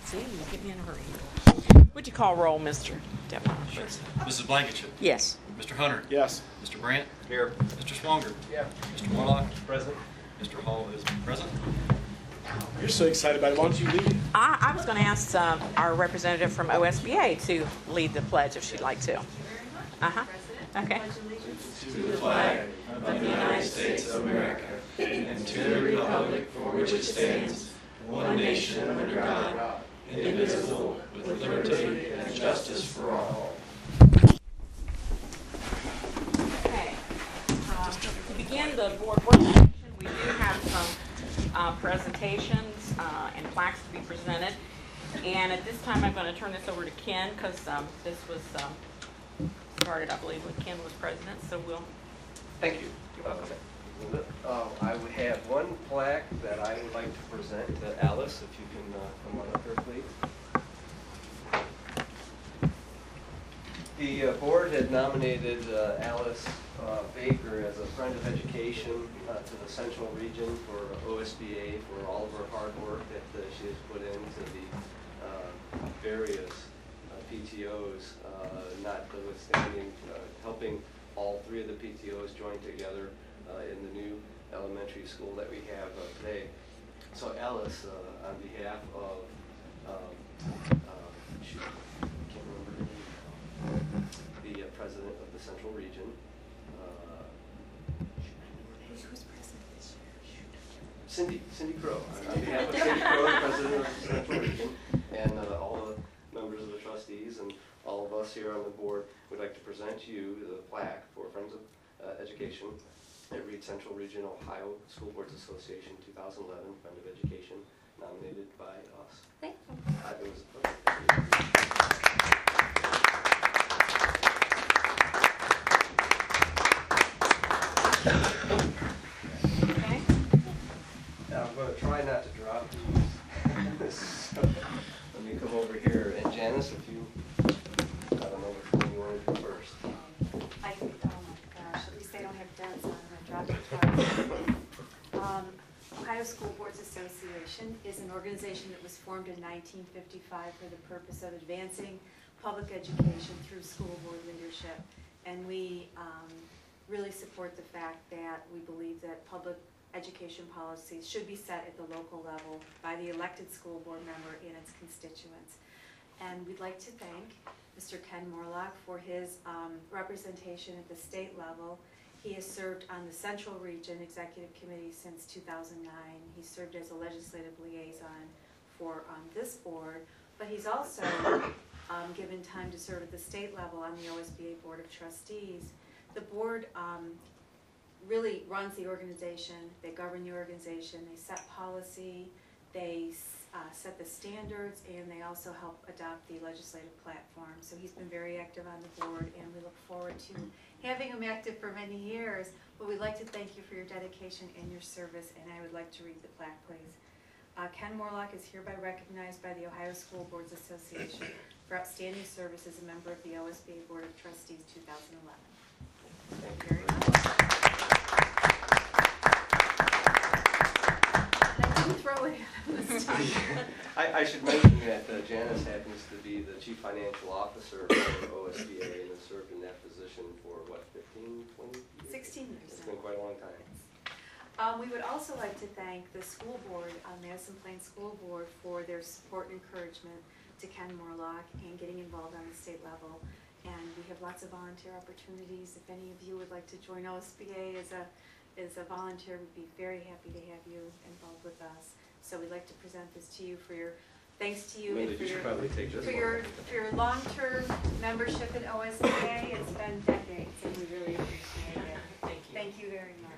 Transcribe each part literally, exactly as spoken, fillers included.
See, you get me in a hurry. Would you call roll, Mister Devlin? Sure. Missus Blankenship. Yes. Mister Hunter. Yes. Mister Brandt. Here. Mister Swanger. Yeah. Mister Morlock. Present. Mister Hall is present. You're so excited about it. Why don't you lead it? I, I was going to ask um, our representative from O S B A to lead the pledge if she'd like to. Uh-huh. Okay. To the flag of the United States of America and to the republic for which it stands, one nation under God, indivisible, with liberty and justice for all. Okay. Uh, to begin the board work session, we do have some uh, presentations uh, and plaques to be presented. And at this time, I'm going to turn this over to Ken because um, this was um, started, I believe, when Ken was president. So we'll. Thank you. You're welcome. Uh, I would have one plaque that I would like to present to Alice, if you can uh, come on up here, please. The uh, board had nominated uh, Alice uh, Baker as a Friend of Education uh, to the Central Region for O S B A for all of her hard work that uh, she has put into the uh, various uh, P T Os, uh, notwithstanding uh, helping all three of the P T Os join together uh, in the new elementary school that we have uh, today. So Alice, uh, on behalf of, um, uh, shoot, I can't remember her name, the uh, president of the Central Region. Uh, Who's president this year? Cindy, Cindy Crow. On on behalf of Cindy Crow, the president of the Central Region, and uh, all the members of the trustees and all of us here on the board would like to present to you the plaque for Friends of uh, Education. It reads Central Region Ohio School Boards Association two thousand eleven, Friend of Education, nominated by us. Thank you. Uh, it was a pleasure. Okay. Now I'm going to try not to drop these. So, let me come over here. And Janice, if you, I don't know which one you want to do first. I think, oh my gosh, at least they don't have dents on them. I dropped it twice. Um, Ohio School Boards Association is an organization that was formed in nineteen fifty-five for the purpose of advancing public education through school board leadership. And we um, really support the fact that we believe that public education policies should be set at the local level by the elected school board member and its constituents. And we'd like to thank Mister Ken Morlock for his um, representation at the state level. He has served on the Central Region Executive Committee since two thousand nine. He served as a legislative liaison for um, this board, but he's also um, given time to serve at the state level on the O S B A Board of Trustees. The board um, really runs the organization. They govern the organization. They set policy. They uh, set the standards, and they also help adopt the legislative platform. So he's been very active on the board, and we look forward to having him active for many years. But we'd like to thank you for your dedication and your service, and I would like to read the plaque, please. Uh, Ken Morlock is hereby recognized by the Ohio School Boards Association for outstanding service as a member of the O S B A Board of Trustees two thousand eleven. Thank you very much. I didn't throw it at him this time. I, I should mention that uh, Janice happens to be the chief financial officer for O S B A and has served in that position for what, fifteen, twenty years? sixteen years. It's been quite a long time. Um, we would also like to thank the school board, uh, Madison Plains School Board, for their support and encouragement to Ken Morlock and getting involved on the state level. And we have lots of volunteer opportunities. If any of you would like to join O S B A as a as a volunteer, we'd be very happy to have you involved with us. So we'd like to present this to you for your thanks to you Linda, and for you should your probably take this for one. your for your long-term membership in O S B A. It's been decades, and we really appreciate it. Thank you. Thank you very much.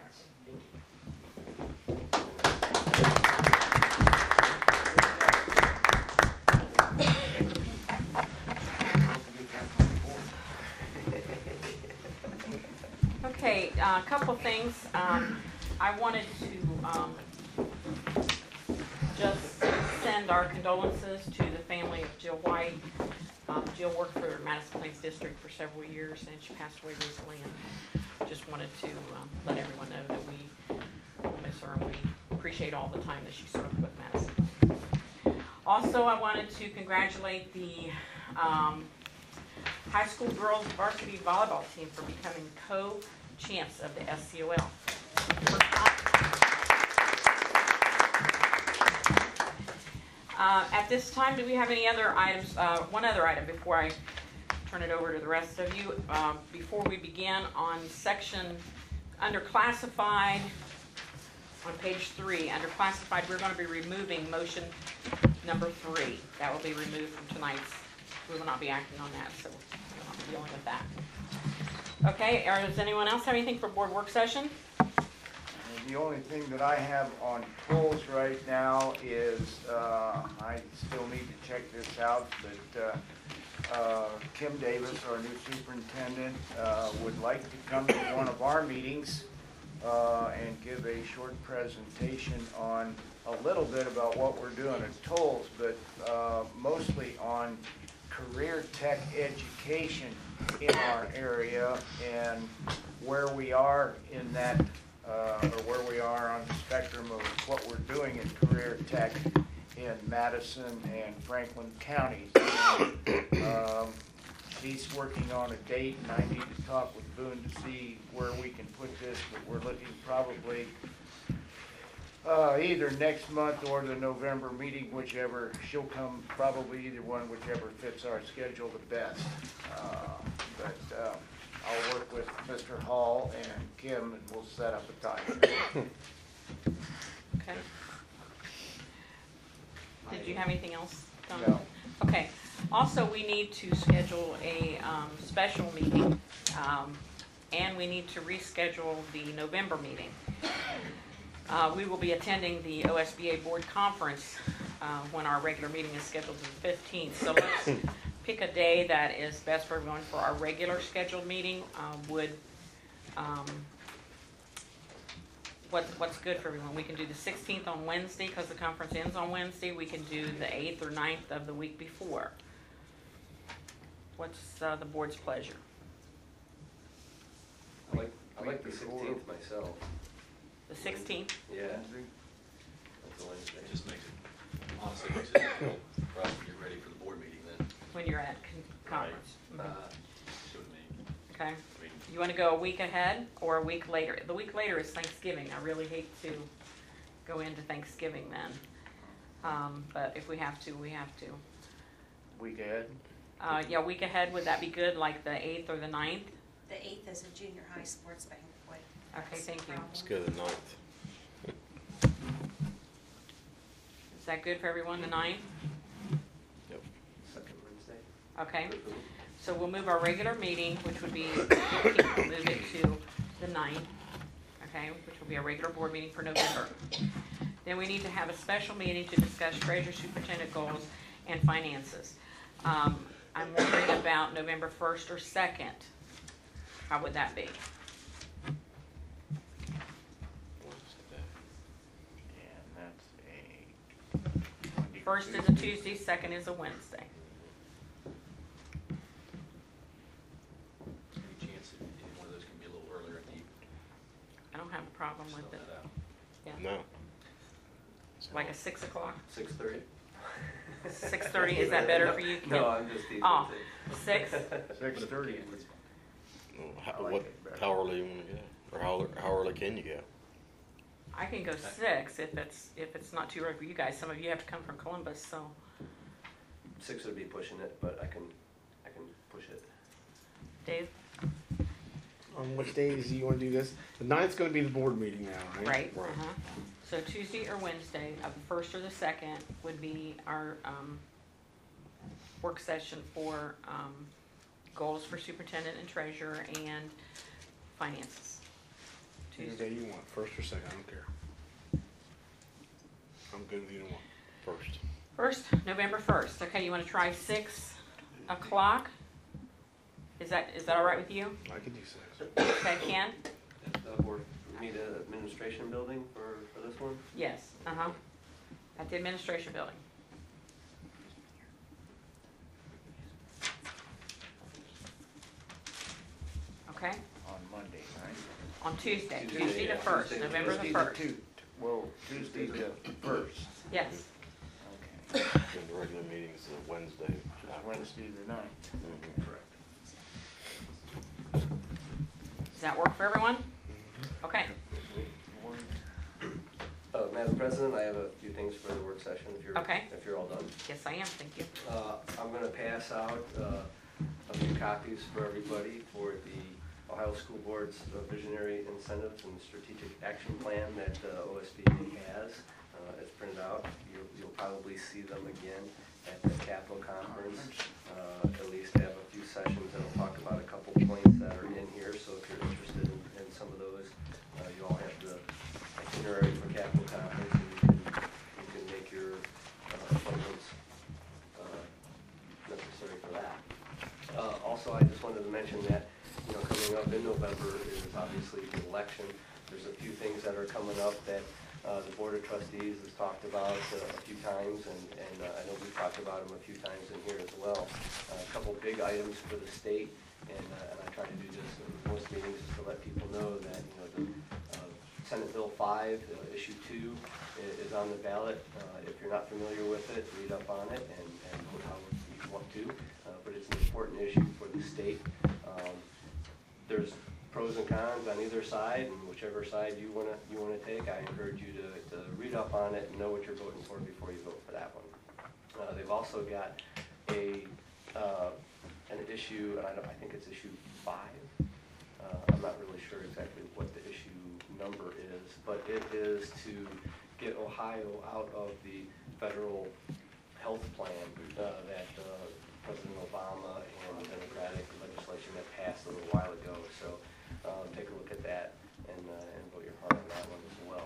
Okay, uh, a couple things. Um, I wanted to um, just send our condolences to the family of Jill White. Um, Jill worked for Madison Plains District for several years, and she passed away recently. And just wanted to um, let everyone know that we miss her and we appreciate all the time that she served with Madison. Also, I wanted to congratulate the um, high school girls varsity volleyball team for becoming co-champs of the S C O L. Uh, at this time, do we have any other items? Uh, one other item before I turn it over to the rest of you. Uh, before we begin, on section under classified, on page three, under classified, we're going to be removing motion number three. That will be removed from tonight's. We will not be acting on that, so we'll not be dealing with that. Okay, or does anyone else have anything for board work session? The only thing that I have on tolls right now is, uh, I still need to check this out, but uh, uh, Kim Davis, our new superintendent, uh, would like to come to one of our meetings uh, and give a short presentation on a little bit about what we're doing at tolls, but uh, mostly on career tech education in our area and where we are in that, uh, or where we are on the spectrum of what we're doing in career tech in Madison and Franklin counties. Um, she's working on a date, and I need to talk with Boone to see where we can put this, but we're looking probably Uh, either next month or the November meeting, whichever. She'll come, probably either one, whichever fits our schedule the best. Uh, but uh, I'll work with Mister Hall and Kim, and we'll set up a time. Okay. Did you have anything else, Don? No. Okay. Also, we need to schedule a um, special meeting, um, and we need to reschedule the November meeting. Uh, we will be attending the O S B A board conference uh, when our regular meeting is scheduled to the fifteenth. So let's pick a day that is best for everyone for our regular scheduled meeting. Uh, would um, what, what's good for everyone? We can do the sixteenth on Wednesday because the conference ends on Wednesday. We can do the eighth or ninth of the week before. What's uh, the board's pleasure? I like, I like the sixteenth myself. The sixteenth? Yeah. That's a Wednesday. It just makes it, honestly, makes it difficult for us to get ready for the board meeting then. When you're at con- conference. Mhm. Uh, So it may, Okay. I mean, You want to go a week ahead or a week later? The week later is Thanksgiving. I really hate to go into Thanksgiving then. Um, but if we have to, we have to. Week ahead? Uh, yeah, a week ahead, would that be good, like the eighth or the ninth? The eighth is a junior high sports banquet. Okay, thank you. Let's go to the ninth. Is that good for everyone, the ninth? Second Wednesday. Okay, so we'll move our regular meeting, which would be the fifteenth, we'll move it to the ninth, okay, which will be a regular board meeting for November. Then we need to have a special meeting to discuss treasurer superintendent goals and finances. Um, I'm wondering about November first or second. How would that be? And that's a... First is a Tuesday, second is a Wednesday. any chance that any one of those can be a little earlier in the evening? I don't have a problem Spell with it. that out. Yeah, No. like a six o'clock, Six thirty? six thirty, is that better for you, Kim? No, I'm just teasing. Oh, six? Six thirty. Well, How, I like what, it better. how early you wanna go? Or how, how early can you go? I can go six if it's, if it's not too early for you guys. Some of you have to come from Columbus, so. Six would be pushing it, but I can, I can push it. Dave? On which days do you want to do this? The ninth's going to be the board meeting now, right? Right, Right. uh-huh. So Tuesday or Wednesday of the first or the second would be our, um, work session for, um, goals for superintendent and treasurer and finances. Any Tuesday. day you want, first or second, I don't care. I'm good with either one. First. First, November first. Okay, you wanna try six o'clock? Is that, is that all right with you? I could do six. Okay, Ken? Uh, board, need a administration building for, for this one? Yes, uh-huh. At the administration building. Okay, On Monday, right? on Tuesday, Tuesday, Tuesday the yeah, first, Tuesday the November the Tuesday first. two- Well, Tuesday the first. Yes, Okay. and the regular meeting's the Wednesday. after. Wednesday the ninth. Mhm. Correct. Does that work for everyone? Okay. Uh, Madam President, I have a few things for the work session if you're, Okay. if you're all done. Yes, I am. Thank you. Uh, I'm going to pass out uh, a few copies for everybody for the Ohio School Board's uh, Visionary Incentives and Strategic Action Plan that uh, O S B A has. Uh, It's printed out. You'll, you'll probably see them again at the Capitol Conference. Uh, At least have a few sessions that will talk about a couple points that are in here. So if you're interested in, in some of those, uh, you all have the itinerary for Capitol Conference, and you can, you can make your uh, appointments uh, necessary for that. Uh, also, I just wanted to mention that, you know, coming up in November is obviously the election. There's a few things that are coming up that uh, the Board of Trustees has talked about uh, a few times, and, and uh, I know we've talked about them a few times in here as well. Uh, a couple big items for the state, and, uh, and I try to do this in most meetings just to let people know that, you know, the uh, Senate Bill five, uh, issue two, is, is on the ballot. Uh, if you're not familiar with it, read up on it and, and vote how you want to. Uh, but it's an important issue for the state. Um, there's pros and cons on either side, and whichever side you want to you want to take, I encourage you to, to read up on it and know what you're voting for before you vote for that one. Uh, they've also got a uh, an issue, and I, don't, I think it's issue five. Uh, I'm not really sure exactly what the issue number is, but it is to get Ohio out of the federal health plan uh, that uh, President Obama and the Democratic legislation that passed a little while ago. So um, take a look at that and, uh, and vote your heart on that one as well.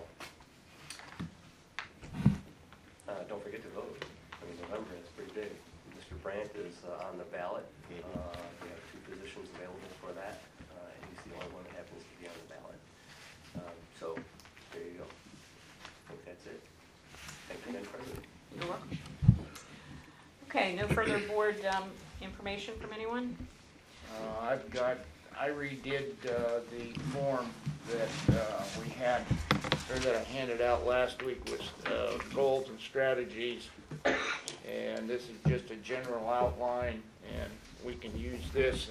Uh, don't forget to vote. I mean, November is pretty big. Mister Brandt is uh, on the ballot. Uh, we have two positions available for that. Uh, and he's the only one that happens to be on the ballot. Um, so there you go. I think that's it. Thank you, Madam President. You're welcome. Okay, no further board um, information from anyone? Uh, I've got, I redid uh, the form that uh, we had, or that I handed out last week with uh, goals and strategies. And this is just a general outline, and we can use this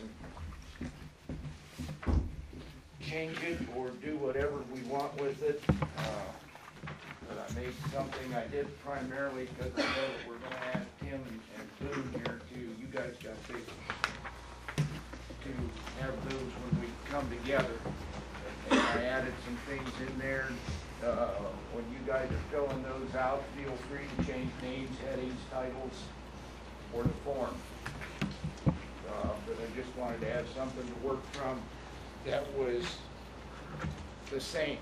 and change it or do whatever we want with it. Uh, But I made something, I did primarily because I know that we're gonna add Tim and Boone here too. You guys got big, to have those when we come together. And I added some things in there. Uh, when you guys are filling those out, feel free to change names, headings, titles, or the form. Uh, but I just wanted to have something to work from that was the same.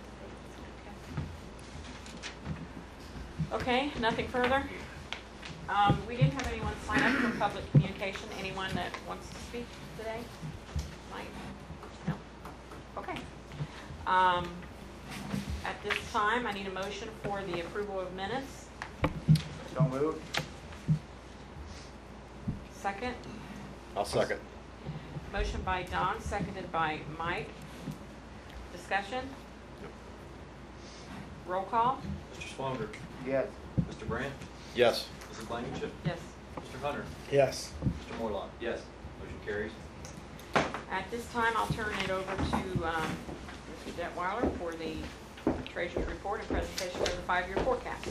Okay, nothing further? Um, we didn't have anyone sign up for public communication. Anyone that wants to speak today? Mike? No? Okay. Um, at this time, I need a motion for the approval of minutes. So moved. Second. I'll second. Motion by Don, seconded by Mike. Discussion? Roll call? Mister Swanger, Yes. Mister Brandt, Yes. Missus Blankenship, Yes. Mister Hunter, Yes. Mister Morlock. Yes. Motion carries. At this time, I'll turn it over to um, Mister Detweiler for the Treasurer's report and presentation of the five-year forecast.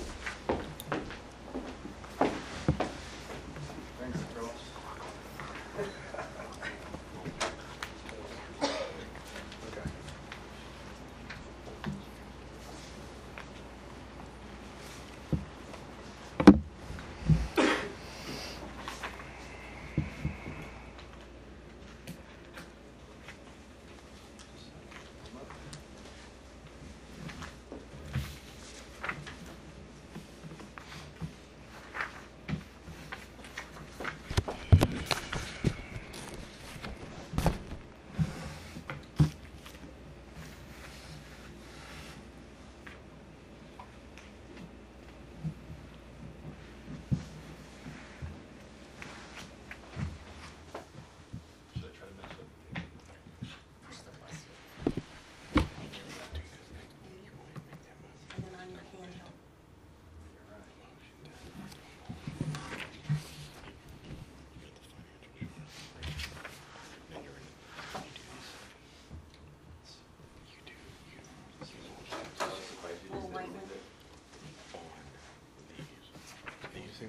Thanks, Charles.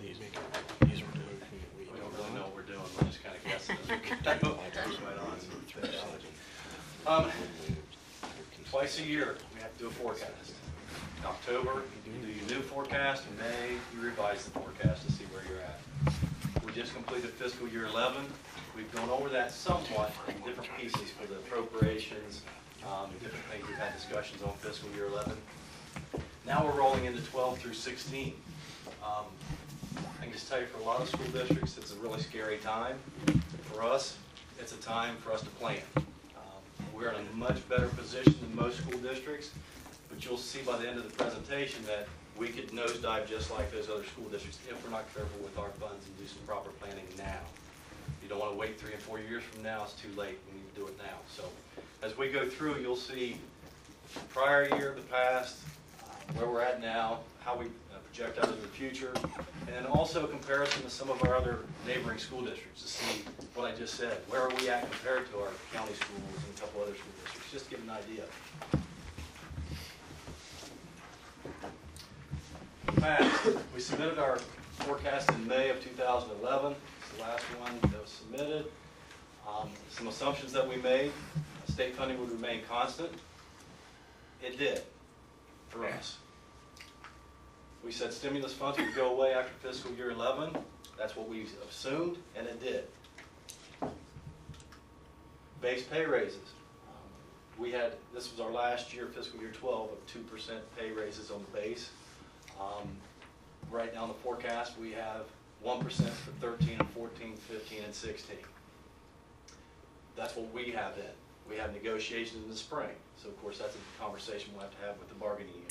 We don't really know what we're doing, we're just kind of guessing as we go. Right on. Um, Twice a year, we have to do a forecast. In October, you do your new forecast. In May, you revise the forecast to see where you're at. We just completed fiscal year eleven. We've gone over that somewhat in different pieces for the appropriations, um, different things we've had discussions on fiscal year eleven. Now we're rolling into twelve through sixteen. Um, I can just tell you, for a lot of school districts, it's a really scary time. For us, it's a time for us to plan. Um, we're in a much better position than most school districts, but you'll see by the end of the presentation that we could nosedive just like those other school districts if we're not careful with our funds and do some proper planning now. You don't want to wait three and four years from now, it's too late, we need to do it now. So as we go through, you'll see prior year, the past, uh, where we're at now, how we uh, project out into the future, and then also a comparison to some of our other neighboring school districts to see what I just said. Where are we at compared to our county schools and a couple other school districts, just to give an idea. Past, we submitted our forecast in May of two thousand eleven. It's the last one that was submitted. Um, some assumptions that we made: state funding would remain constant. It did for us. We said stimulus funds would go away after fiscal year eleven. That's what we assumed, and it did. Base pay raises. Um, we had, this was our last year, fiscal year twelve, of two percent pay raises on the base. Um, right now in the forecast, we have one percent for thirteen and fourteen, fifteen and sixteen. That's what we have in. We have negotiations in the spring. So of course that's a conversation we'll have to have with the bargaining units.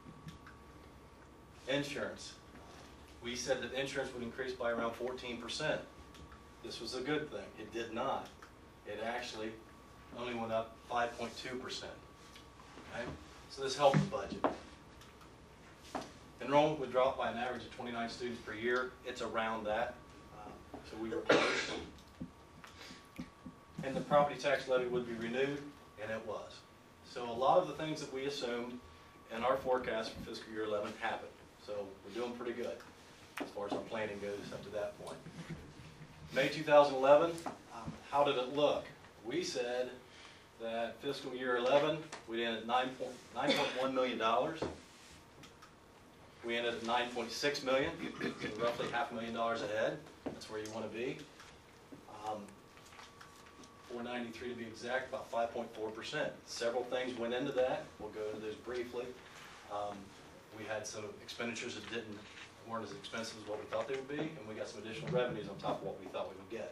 Insurance. We said that insurance would increase by around fourteen percent. This was a good thing. It did not. It actually only went up five point two percent. Okay? So this helped the budget. Enrollment would drop by an average of twenty-nine students per year. It's around that. Uh, so we were close. And the property tax levy would be renewed, and it was. So a lot of the things that we assumed in our forecast for fiscal year eleven happened. So we're doing pretty good as far as our planning goes up to that point. May two thousand eleven, um, how did it look? We said that fiscal year eleven, we'd end at nine point one million dollars. We ended at nine point six million dollars, so roughly half a million dollars ahead. That's where you want to be. Um, four ninety-three to be exact, about five point four percent. Several things went into that. We'll go into those briefly. Um, we had some expenditures that didn't weren't as expensive as what we thought they would be, and we got some additional revenues on top of what we thought we would get.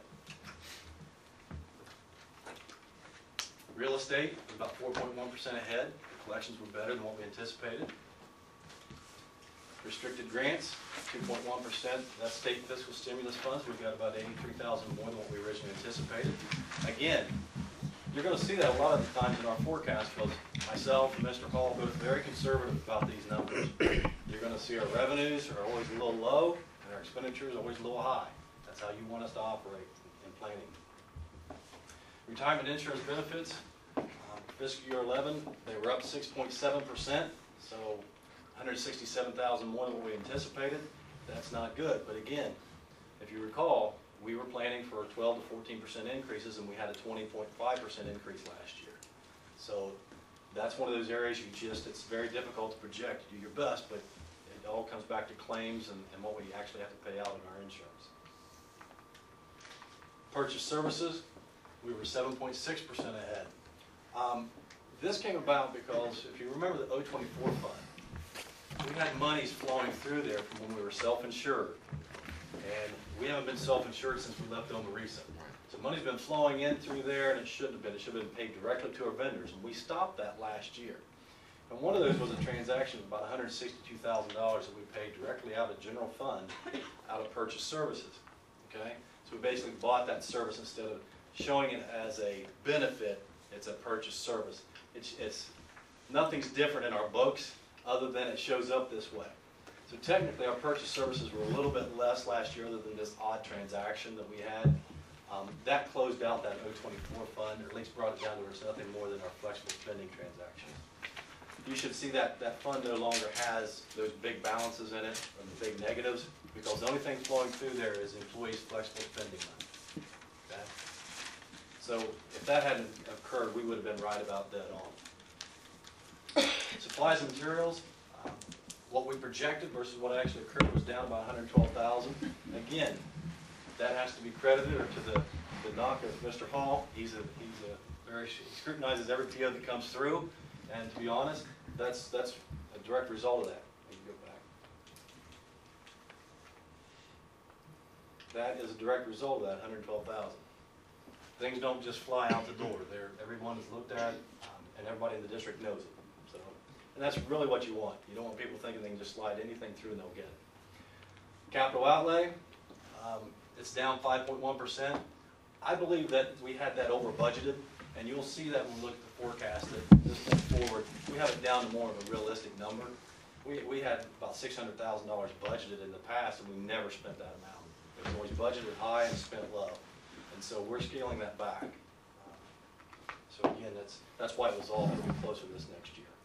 Real estate was about four point one percent ahead. The collections were better than what we anticipated. Restricted grants, two point one percent. That's state fiscal stimulus funds. We've got about eighty-three thousand more than what we originally anticipated. Again, you're going to see that a lot of the times in our forecast because myself and Mister Hall are both very conservative about these numbers. You're going to see our revenues are always a little low and our expenditures are always a little high. That's how you want us to operate in planning. Retirement insurance benefits, um, fiscal year eleven, they were up six point seven percent. So one hundred sixty-seven thousand more than what we anticipated. That's not good. But again, if you recall, we were planning for twelve to fourteen percent increases, and we had a twenty point five percent increase last year. So that's one of those areas you just, it's very difficult to project. You do your best, but it all comes back to claims and, and what we actually have to pay out in our insurance. Purchase services, we were seven point six percent ahead. Um, this came about because if you remember the O twenty-four fund, we had monies flowing through there from when we were self-insured. And we haven't been self-insured since we left Omarisa. So money's been flowing in through there, and it shouldn't have been. It should have been paid directly to our vendors, and we stopped that last year. And one of those was a transaction of about one hundred sixty-two thousand dollars that we paid directly out of general fund, out of purchase services, okay? So we basically bought that service instead of showing it as a benefit, it's a purchase service. It's, it's, nothing's different in our books other than it shows up this way. So technically our purchase services were a little bit less last year other than this odd transaction that we had. Um, that closed out that O twenty-four fund, or at least brought it down to where it's nothing more than our flexible spending transactions. You should see that that fund no longer has those big balances in it, or the big negatives. because the only thing flowing through there is employees' flexible spending money. Okay? So if that hadn't occurred, we would have been right about dead on. Supplies and materials, um, what we projected versus what actually occurred was down about one hundred twelve thousand. Again, that has to be credited or to the, the knock of Mister Hall. He's a, he's a very, he scrutinizes every P O that comes through, and to be honest, that's, that's a direct result of that. You can go back. That is a direct result of that one hundred twelve thousand. Things don't just fly out the door. They're, everyone is looked at, um, and everybody in the district knows it. So, and that's really what you want. You don't want people thinking they can just slide anything through and they'll get it. Capital outlay, um, it's down five point one percent. I believe that we had that over budgeted, and you'll see that when we look at the forecast that this point forward, we have it down to more of a realistic number. We, we had about six hundred thousand dollars budgeted in the past, and we never spent that amount. It was always budgeted high and spent low. And so we're scaling that back. Uh, so again, that's, that's why it was all going to be closer this next year.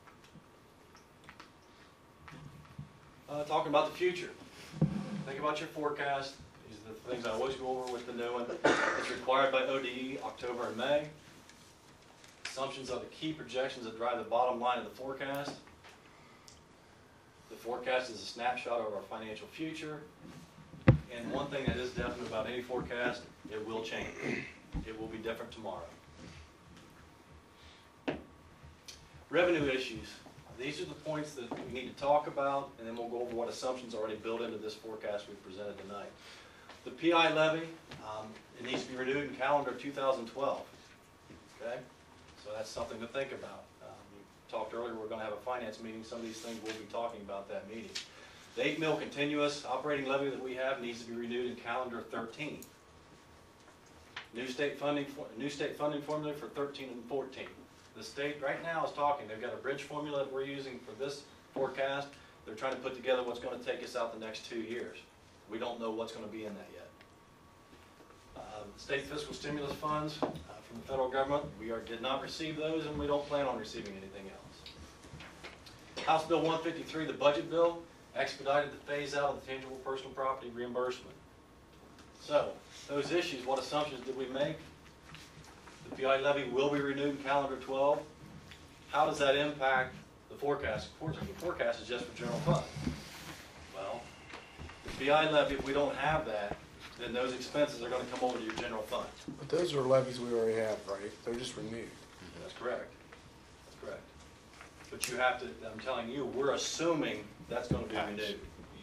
Uh, talking about the future. Think about your forecast. These are the things I always go over with the new one. It's required by O D E, October and May. Assumptions are the key projections that drive the bottom line of the forecast. The forecast is a snapshot of our financial future. And one thing that is definite about any forecast, it will change. It will be different tomorrow. Revenue issues. These are the points that we need to talk about, and then we'll go over what assumptions are already built into this forecast we presented tonight. The P I levy, um, it needs to be renewed in calendar two thousand twelve. Okay? So that's something to think about. Um, we talked earlier, we're going to have a finance meeting. Some of these things we'll be talking about that meeting. The eight mil continuous operating levy that we have needs to be renewed in calendar thirteen. New state funding, new state funding formula for thirteen and fourteen. The state right now is talking. They've got a bridge formula that we're using for this forecast. They're trying to put together what's going to take us out the next two years. We don't know what's going to be in that yet. Uh, state fiscal stimulus funds uh, from the federal government, we are, did not receive those, and we don't plan on receiving anything else. House Bill one fifty-three, the budget bill, expedited the phase out of the tangible personal property reimbursement. So, those issues, what assumptions did we make? The P I levy will be renewed in calendar twelve. How does that impact the forecast? Of course, the forecast is just for general fund. Well, the P I levy, if we don't have that, then those expenses are going to come over to your general fund. But those are levies we already have, right? They're just renewed. That's correct. That's correct. But you have to, I'm telling you, we're assuming that's going to be renewed.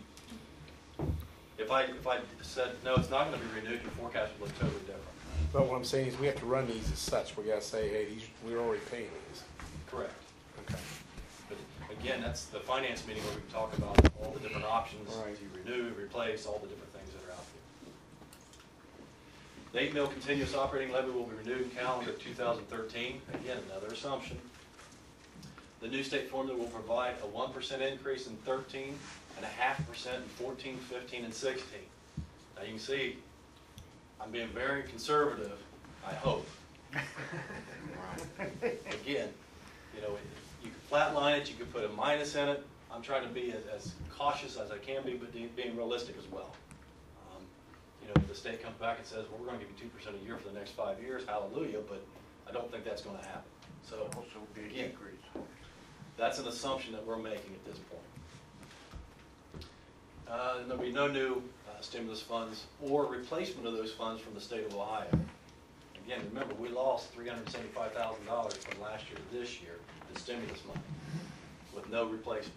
If I, if I said, no, it's not going to be renewed, your forecast would look totally different. But what I'm saying is we have to run these as such. We gotta say, hey, these, we're already paying these. Correct. Okay. But again, that's the finance meeting where we can talk about all the different options Right. to renew, replace, all the different things that are out there. The eight mil continuous operating levy will be renewed in calendar two thousand thirteen. Again, another assumption. The new state formula will provide a one percent increase in thirteen and a half percent in fourteen, fifteen, and sixteen. Now you can see, I'm being very conservative, I hope. Again, you know, you can flatline it, you can put a minus in it. I'm trying to be as, as cautious as I can be, but being realistic as well. Um, you know, if the state comes back and says, well, we're going to give you two percent a year for the next five years, hallelujah, but I don't think that's going to happen. So, Also be a again, decrease. that's an assumption that we're making at this point. Uh, and there'll be no new uh, stimulus funds or replacement of those funds from the state of Ohio. Again, remember, we lost three hundred seventy-five thousand dollars from last year to this year in stimulus money with no replacement.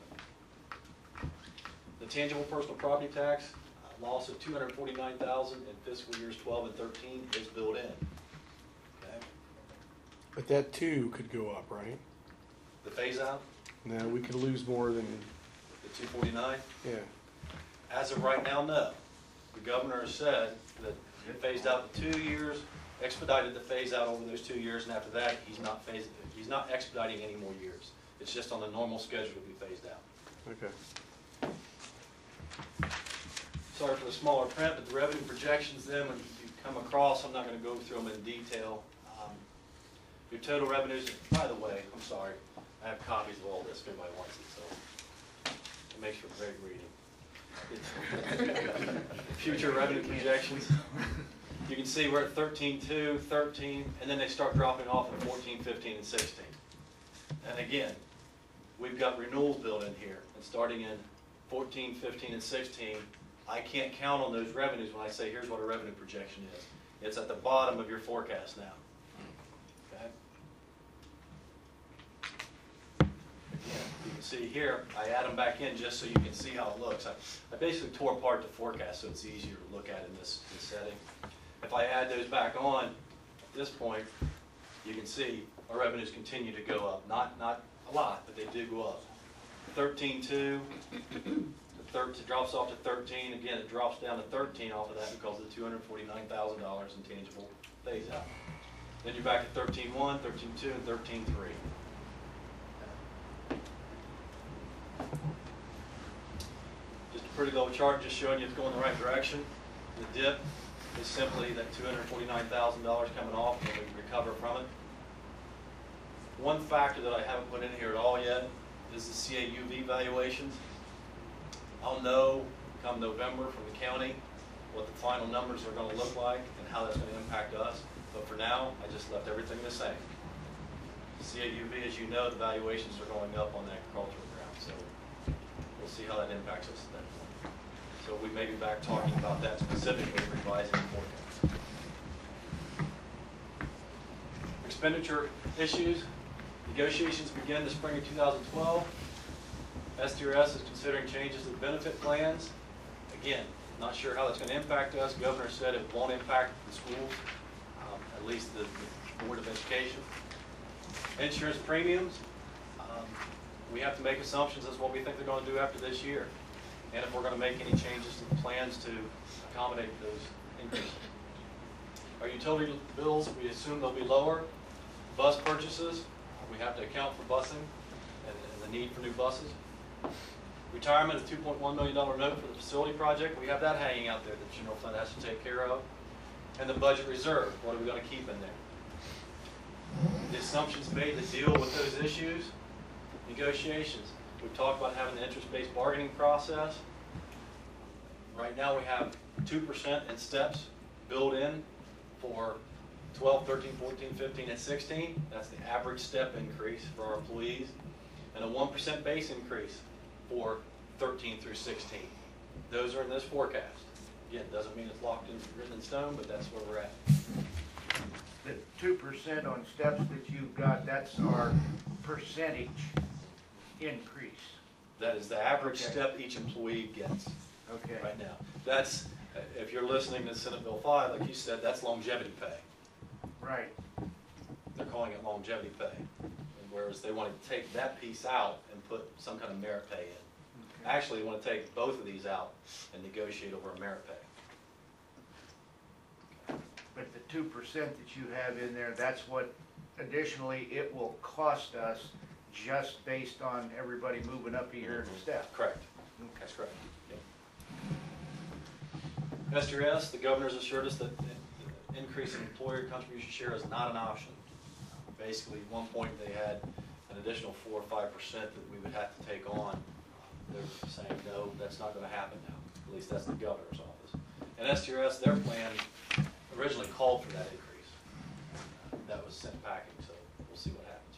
The tangible personal property tax uh, loss of two hundred forty-nine thousand dollars in fiscal years twelve and thirteen is built in. Okay? But that too could go up, right? The phase out, No, we could lose more than, the two forty-nine. yeah. As of right now, no. The governor has said that it phased out the two years, expedited the phase out over those two years, and after that, he's not phasing, he's not expediting any more years. It's just on the normal schedule to be phased out. Okay. Sorry for the smaller print, but the revenue projections then, when you come across, I'm not going to go through them in detail. Um, your total revenues, by the way, I'm sorry, I have copies of all this if anybody wants it, so it makes for great reading. future revenue projections. You can see we're at thirteen two, thirteen, and then they start dropping off in fourteen, fifteen, and sixteen. And again, we've got renewals built in here, and starting in fourteen, fifteen, and sixteen, I can't count on those revenues when I say here's what a revenue projection is. It's at the bottom of your forecast now. Okay? Again, you can see here, I add them back in just so you can see how it looks. I, I basically tore apart the forecast so it's easier to look at in this, this setting. If I add those back on at this point, you can see our revenues continue to go up. Not, not a lot, but they do go up. thirteen two, it drops off to thirteen. Again, it drops down to thirteen off of that because of the two hundred forty-nine thousand dollars in tangible phase out. Then you're back at thirteen one, thirteen two, and thirteen three. Just a pretty little chart just showing you it's going the right direction. The dip is simply that two hundred forty-nine thousand dollars coming off and we recover from it. One factor that I haven't put in here at all yet is the C A U V valuations. I'll know come November from the county what the final numbers are going to look like and how that's going to impact us. But for now, I just left everything the same. C A U V, as you know, the valuations are going up on the agricultural ground, so we'll see how that impacts us at that point. So we may be back talking about that specifically, revising the forecast. Expenditure issues. Negotiations begin the spring of two thousand twelve. S T R S is considering changes to the benefit plans. Again, not sure how that's going to impact us. Governor said it won't impact the schools, um, at least the, the Board of Education. Insurance premiums, um, we have to make assumptions as to what we think they're going to do after this year, and if we're going to make any changes to the plans to accommodate those increases. Our utility bills, we assume they'll be lower. Bus purchases, we have to account for busing and, and the need for new buses. Retirement of two point one million dollar note for the facility project, we have that hanging out there that general fund has to take care of. And the budget reserve, what are we going to keep in there? The assumptions made to deal with those issues. Negotiations, we've talked about having the interest-based bargaining process. Right now we have two percent in steps built in for twelve, thirteen, fourteen, fifteen, and sixteen. That's the average step increase for our employees. And a one percent base increase for thirteen through sixteen. Those are in this forecast. Again, doesn't mean it's locked in, written in stone, but that's where we're at. The two percent on steps that you've got, that's our percentage increase. That is the average Okay. step each employee gets Okay. right now. That's, if you're listening to Senate Bill five, like you said, that's longevity pay. Right. They're calling it longevity pay. Whereas they want to take that piece out and put some kind of merit pay in. Okay. Actually, they want to take both of these out and negotiate over a merit pay. But the two percent that you have in there, that's what additionally it will cost us just based on everybody moving up here in step. Correct. That's correct. Yep. S T R S, the governor's assured us that the increase in employer contribution share is not an option. Basically, at one point they had an additional four or five percent that we would have to take on. They're saying, no, that's not going to happen now. At least that's the governor's office. And S T R S, their plan originally called for that increase. Uh, that was sent packing, so we'll see what happens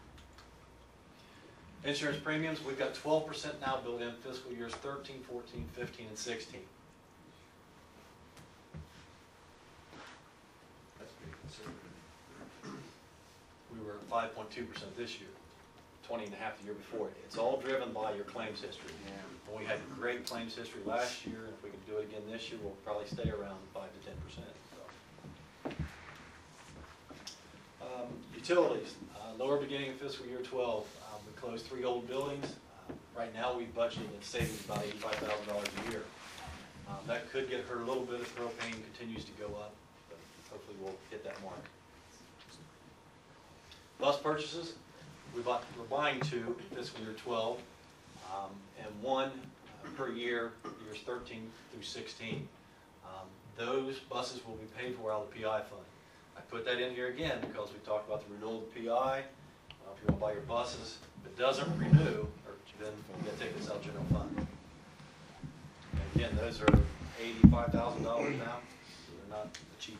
from here. Insurance premiums, we've got twelve percent now built in fiscal years thirteen, fourteen, fifteen, and sixteen. That's pretty conservative. We were at five point two percent this year, twenty and a half the year before. It's all driven by your claims history. Yeah. And we had great claims history last year, and if we can do it again this year, we'll probably stay around five to ten percent. So. Um, utilities, uh, lower beginning of fiscal year twelve, um, we closed three old buildings. Uh, right now, we budgeted in savings about eighty-five thousand dollars a year. Um, that could get hurt a little bit if propane continues to go up, but hopefully we'll hit that mark. Bus purchases, we bought, we're buying two fiscal year twelve, um, and one uh, per year, years thirteen through sixteen. Um, those buses will be paid for out of the P I fund. I put that in here again because we talked about the renewal of the P I. Uh, if you want to buy your buses, if it doesn't renew, or then you got to take this out of general fund. Again, those are eighty-five thousand dollars now, so they're not a cheap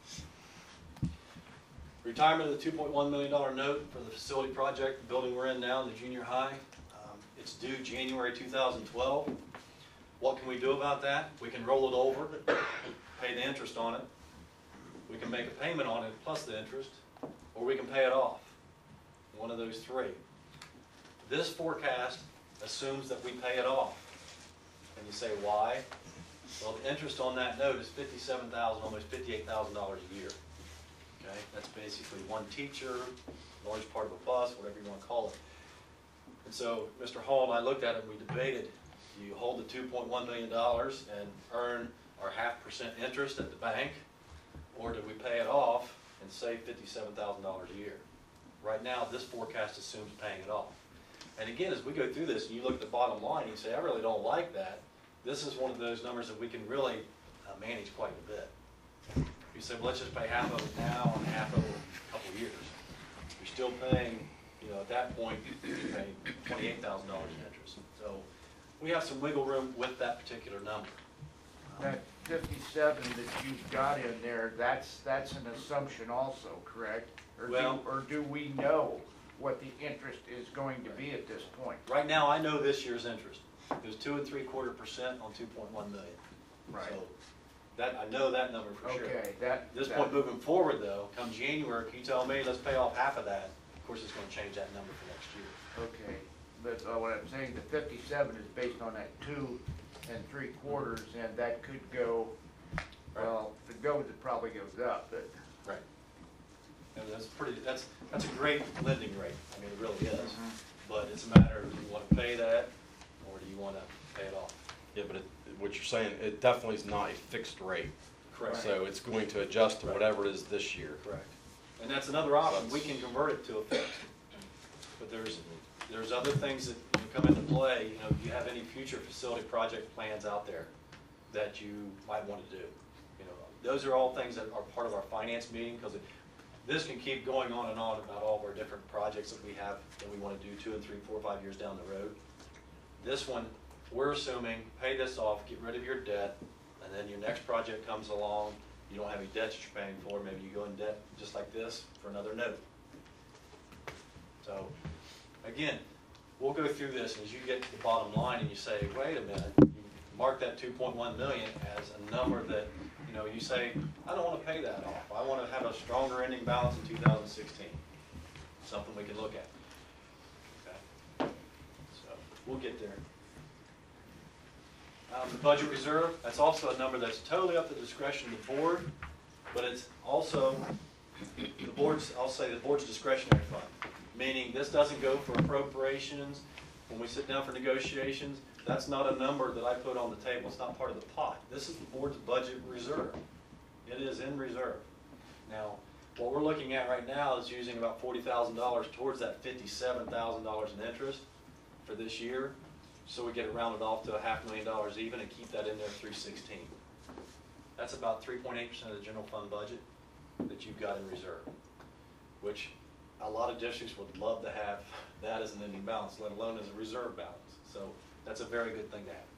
item. Retirement of the two point one million dollar note for the facility project, the building we're in now, the junior high. Um, It's due January two thousand twelve. What can we do about that? We can roll it over, pay the interest on it. We can make a payment on it plus the interest, or we can pay it off. One of those three. This forecast assumes that we pay it off. And you say, why? Well, the interest on that note is fifty-seven thousand dollars, almost fifty-eight thousand dollars a year. Okay, that's basically one teacher, large part of a bus, whatever you want to call it. And so Mister Hall and I looked at it and we debated, do you hold the two point one million dollars and earn our half percent interest at the bank, or do we pay it off and save fifty-seven thousand dollars a year? Right now, this forecast assumes paying it off. And again, as we go through this and you look at the bottom line, you say, I really don't like that. This is one of those numbers that we can really uh, manage quite a bit. You say, well, let's just pay half of it now and half of it in a couple of years. You're still paying, you know, at that point, you're paying twenty-eight thousand dollars in interest. So we have some wiggle room with that particular number. That fifty-seven that you've got in there, that's, that's an assumption also, correct? Or do, Well- or do we know what the interest is going to be at this point? Right now, I know this year's interest. It was two and three quarter percent on two point one million. Right. So that, I know that number for sure. Okay, that. At this that- point moving forward though, come January, can you tell me, let's pay off half of that? Of course, it's gonna change that number for next year. Okay, but uh, what I'm saying, the fifty-seven is based on that two and three quarters, and that could go, well, if it goes, it probably goes up, but. Right. And that's pretty, that's, that's a great lending rate. I mean, it really is. But it's a matter of, do you want to pay that, or do you want to pay it off? Yeah, but it, what you're saying, it definitely is not a fixed rate. Correct. So it's going to adjust to Right. whatever it is this year. Correct. And that's another option. We can convert it to a fixed. But there's, there's other things that you know, come into play. You know, do you have any future facility project plans out there that you might want to do? You know, those are all things that are part of our finance meeting, because this can keep going on and on about all of our different projects that we have that we want to do two and three, four, five years down the road. This one, we're assuming, pay this off, get rid of your debt, and then your next project comes along, you don't have any debt that you're paying for, maybe you go in debt just like this for another note. So, again, we'll go through this, and as you get to the bottom line and you say, wait a minute, you mark that two point one million as a number that, you know, you say, I don't want to pay that off. I want to have a stronger ending balance in two thousand sixteen. Something we can look at. Okay? So, we'll get there. Um, the budget reserve, that's also a number that's totally up to the discretion of the board, but it's also the board's, I'll say the board's discretionary fund, meaning this doesn't go for appropriations. When we sit down for negotiations, that's not a number that I put on the table. It's not part of the pot. This is the board's budget reserve. It is in reserve. Now, what we're looking at right now is using about forty thousand dollars towards that fifty-seven thousand dollars in interest for this year. So we get it rounded off to a half million dollars even and keep that in there through sixteen. That's about three point eight percent of the general fund budget that you've got in reserve, which a lot of districts would love to have that as an ending balance, let alone as a reserve balance. So that's a very good thing to have.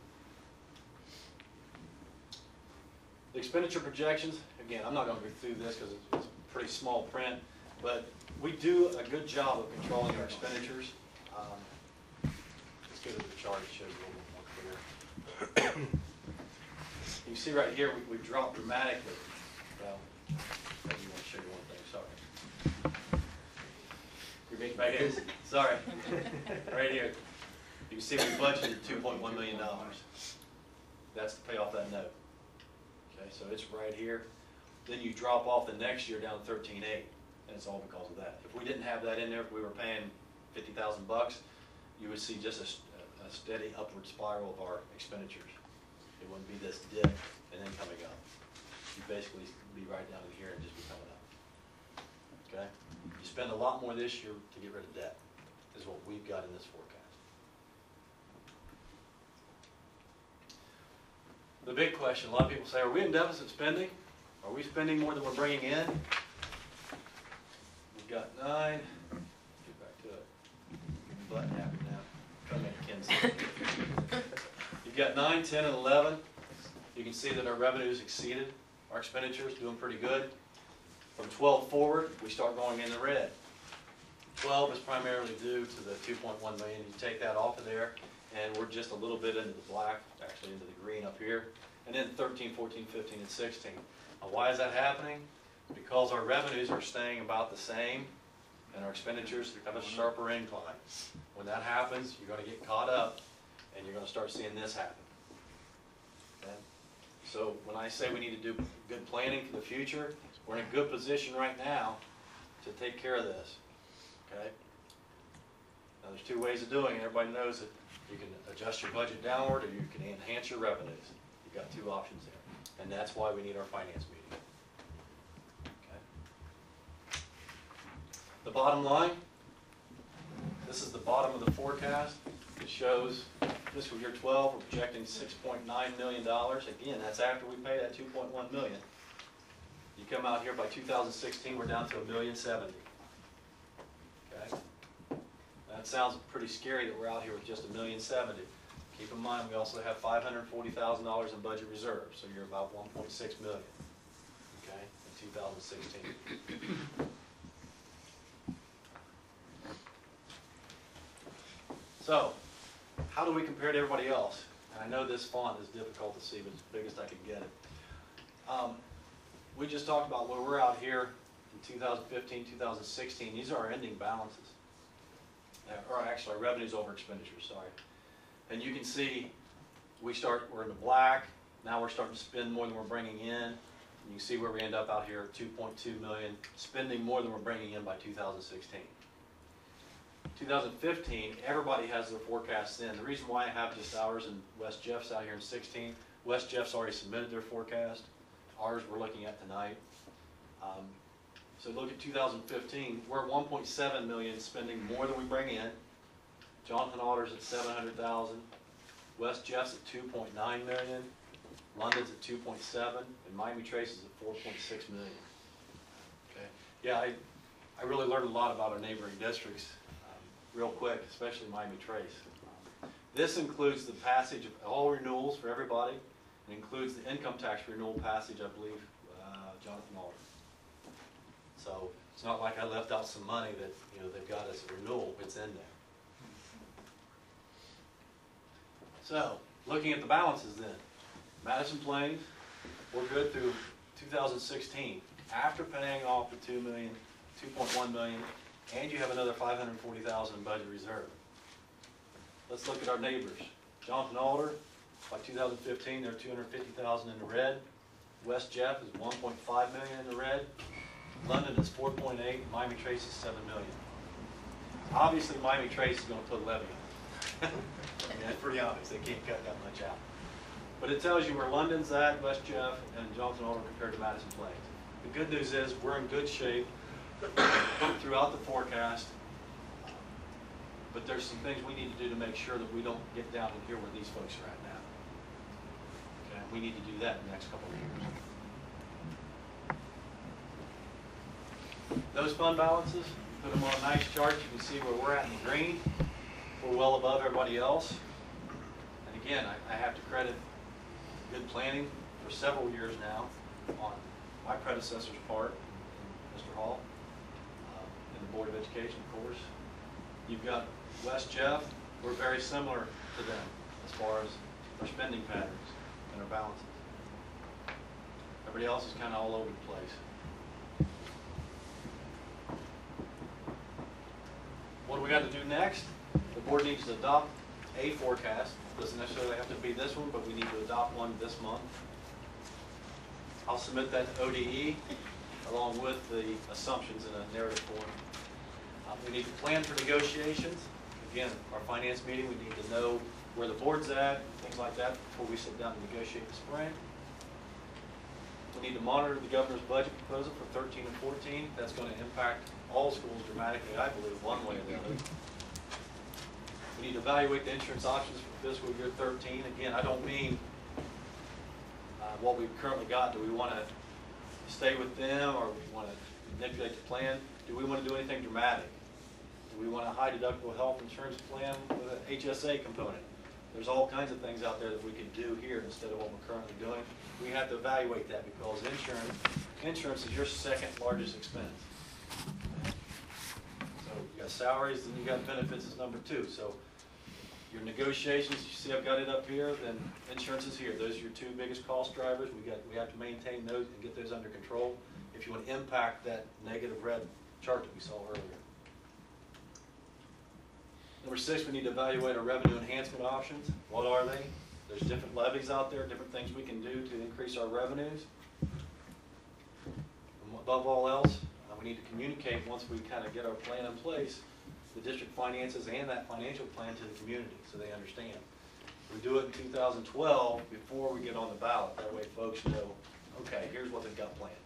The expenditure projections, again, I'm not going to go through this because it's pretty small print, but we do a good job of controlling our expenditures. Um, let's go to the chart, it shows a little bit more clear. You see right here, we, we've dropped dramatically. Well, maybe you want to show you one thing, sorry. You're being right here, sorry. Right here. You can see we budgeted two point one million dollars. That's to pay off that note. Okay, so it's right here. Then you drop off the next year down to thirteen eight, and it's all because of that. If we didn't have that in there, if we were paying fifty thousand bucks, you would see just a, a steady upward spiral of our expenditures. It wouldn't be this dip and then coming up. You'd basically be right down in here and just be coming up. Okay? You spend a lot more this year to get rid of debt, is what we've got in this forecast. The big question, a lot of people say, are we in deficit spending? Are we spending more than we're bringing in? We've got nine. Get back to it. Button happy now. Come in, Ken's. You've got nine, ten, and eleven. You can see that our revenues exceeded our expenditures, doing pretty good. From twelve forward, we start going in the red. twelve is primarily due to the two point one million. You take that off of there, and we're just a little bit into the black, actually into the green up here. And then thirteen, fourteen, fifteen, and sixteen. Now, why is that happening? Because our revenues are staying about the same, and our expenditures have a sharper incline. When that happens, you're going to get caught up, and you're going to start seeing this happen. Okay? So when I say we need to do good planning for the future, we're in a good position right now to take care of this. Okay? Now there's two ways of doing it. Everybody knows that you can adjust your budget downward or you can enhance your revenues. You've got two options there. And that's why we need our finance meeting. Okay? The bottom line, this is the bottom of the forecast. It shows fiscal year twelve, we're projecting six point nine million dollars. Again, that's after we pay that two point one million dollars. You come out here by two thousand sixteen, we're down to a million seventy. Okay? That sounds pretty scary that we're out here with just a million seventy. Keep in mind, we also have five hundred forty thousand dollars in budget reserves, so you're about one point six million dollars, okay, in two thousand sixteen. So, how do we compare to everybody else? And I know this font is difficult to see, but it's the biggest I could get it. Um, we just talked about where we're out here in two thousand fifteen, two thousand sixteen. These are our ending balances. Uh, or actually, our revenues over expenditures, sorry. And you can see we start, we're in the black. Now we're starting to spend more than we're bringing in. And you can see where we end up out here, two point two million, spending more than we're bringing in by two thousand sixteen. two thousand fifteen, everybody has their forecasts in. The reason why I have just ours and West Jeff's out here in sixteen, West Jeff's already submitted their forecast. Ours we're looking at tonight. Um, so look at two thousand fifteen, we're at one point seven million, spending more than we bring in. Jonathan Alter's at seven hundred thousand, West Jeff's at two point nine million, London's at two point seven, and Miami Trace is at four point six million. Okay. Yeah, I, I really learned a lot about our neighboring districts um, real quick, especially Miami Trace. Um, this includes the passage of all renewals for everybody. It includes the income tax renewal passage, I believe, uh, Jonathan Alter. So it's not like I left out some money that you know they've got as a renewal. It's in there. So looking at the balances then, Madison Plains, we're good through two thousand sixteen. After paying off the two million, two point one million, and you have another five hundred forty thousand in budget reserve. Let's look at our neighbors. Jonathan Alter, by two thousand fifteen, they're two hundred fifty thousand in the red. West Jeff is one point five million in the red. London is four point eight. Miami Trace is seven million. Obviously, Miami Trace is going to put a levy on. I mean, that's pretty obvious. They can't cut that much out. But it tells you where London's at, West Jeff, and Jonathan Alter compared to Madison Plains. The good news is we're in good shape throughout the forecast. But there's some things we need to do to make sure that we don't get down in here where these folks are at now. Okay, we need to do that in the next couple of years. Those fund balances, put them on a nice chart. You can see where we're at in the green. We're well above everybody else. And again, I, I have to credit good planning for several years now on my predecessor's part, Mister Hall, uh, and the Board of Education, of course. You've got West Jeff. We're very similar to them as far as our spending patterns and our balances. Everybody else is kind of all over the place. What do we got to do next? The board needs to adopt a forecast. Doesn't necessarily have to be this one, but we need to adopt one this month. I'll submit that to O D E along with the assumptions in a narrative form. Uh, we need to plan for negotiations. Again, our finance meeting, we need to know where the board's at, things like that, before we sit down and negotiate the spring. We need to monitor the governor's budget proposal for thirteen and fourteen. That's going to impact all schools dramatically, I believe, one way or the other. We need to evaluate the insurance options for fiscal year thirteen. Again, I don't mean uh, what we've currently got. Do we want to stay with them, or do we want to manipulate the plan? Do we want to do anything dramatic? Do we want a high deductible health insurance plan with an H S A component? there's all kinds of things out there that we can do here instead of what we're currently doing. We have to evaluate that because insurance, insurance is your second largest expense. So you got salaries, then you got benefits is number two. So your negotiations, you see I've got it up here, then insurance is here. Those are your two biggest cost drivers. We got, we have to maintain those and get those under control if you want to impact that negative red chart that we saw earlier. Number six, we need to evaluate our revenue enhancement options. What are they? There's different levies out there, different things we can do to increase our revenues. And above all else, uh, we need to communicate once we kind of get our plan in place, the district finances and that financial plan to the community so they understand. We do it in two thousand twelve before we get on the ballot. That way folks know, okay, here's what they've got planned.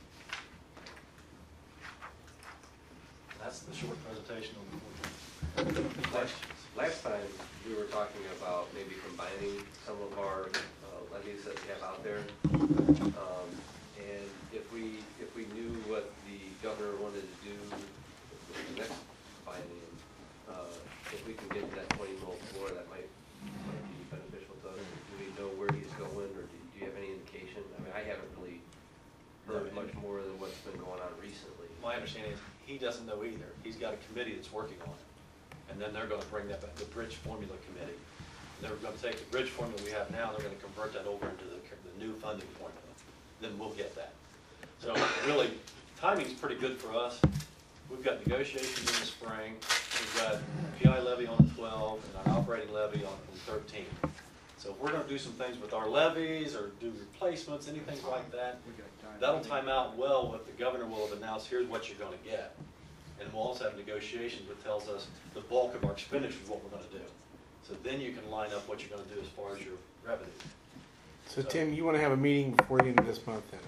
That's the short presentation on the questions. Last time, we were talking about maybe combining some of our uh, levies that we have out there. Um, and if we, if we knew what the governor wanted to do with the next biennium, uh, if we can get to that twenty mil floor, that might, might be beneficial to us. Do we know where he's going, or do, do you have any indication? I mean, I haven't really heard much more than what's been going on recently. My understanding is he doesn't know either. He's got a committee that's working on it. And then they're going to bring that back, the bridge formula committee. They're going to take the bridge formula we have now, they're going to convert that over into the, the new funding formula. Then we'll get that. So really, timing's pretty good for us. We've got negotiations in the spring. We've got P I levy on the twelfth and our operating levy on the thirteenth. So if we're going to do some things with our levies or do replacements, anything like that, that'll time out well if the governor will have announced, here's what you're going to get. And we'll also have negotiations that tells us the bulk of our expenditures is what we're going to do. So then you can line up what you're going to do as far as your revenue. So Tim, you want to have a meeting before the end of this month then,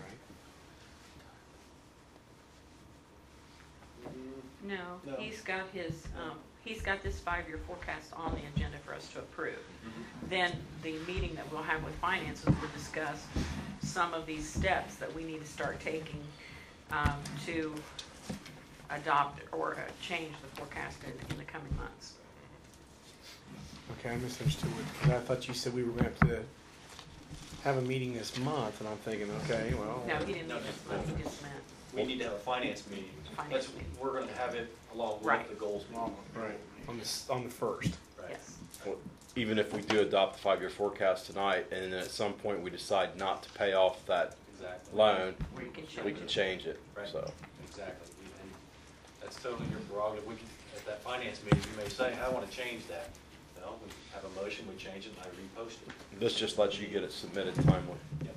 right? No, No. he's got his, um, he's got this five-year forecast on the agenda for us to approve. Mm-hmm. Then the meeting that we'll have with finances will discuss some of these steps that we need to start taking um, to adopt or uh, change the forecast in, in the coming months. Okay, I misunderstood because I thought you said we were going to have to have a meeting this month, and I'm thinking, okay, well. No, he didn't No, mean this month, he just meant, We need to have a finance meeting. Finance That's, meeting. we're going to have it along with Right. the goals meeting. Right, on the, s- on the first. Right. yes. Well, even if we do adopt the five-year forecast tonight, and then at some point we decide not to pay off that Exactly. loan, We can change we can it. change it, Right. so. Exactly. And that's totally your prerogative. We can, at that finance meeting, you may say, I want to change that. No, we have a motion, we change it, and I repost it. This just lets you get it submitted timely. Yep.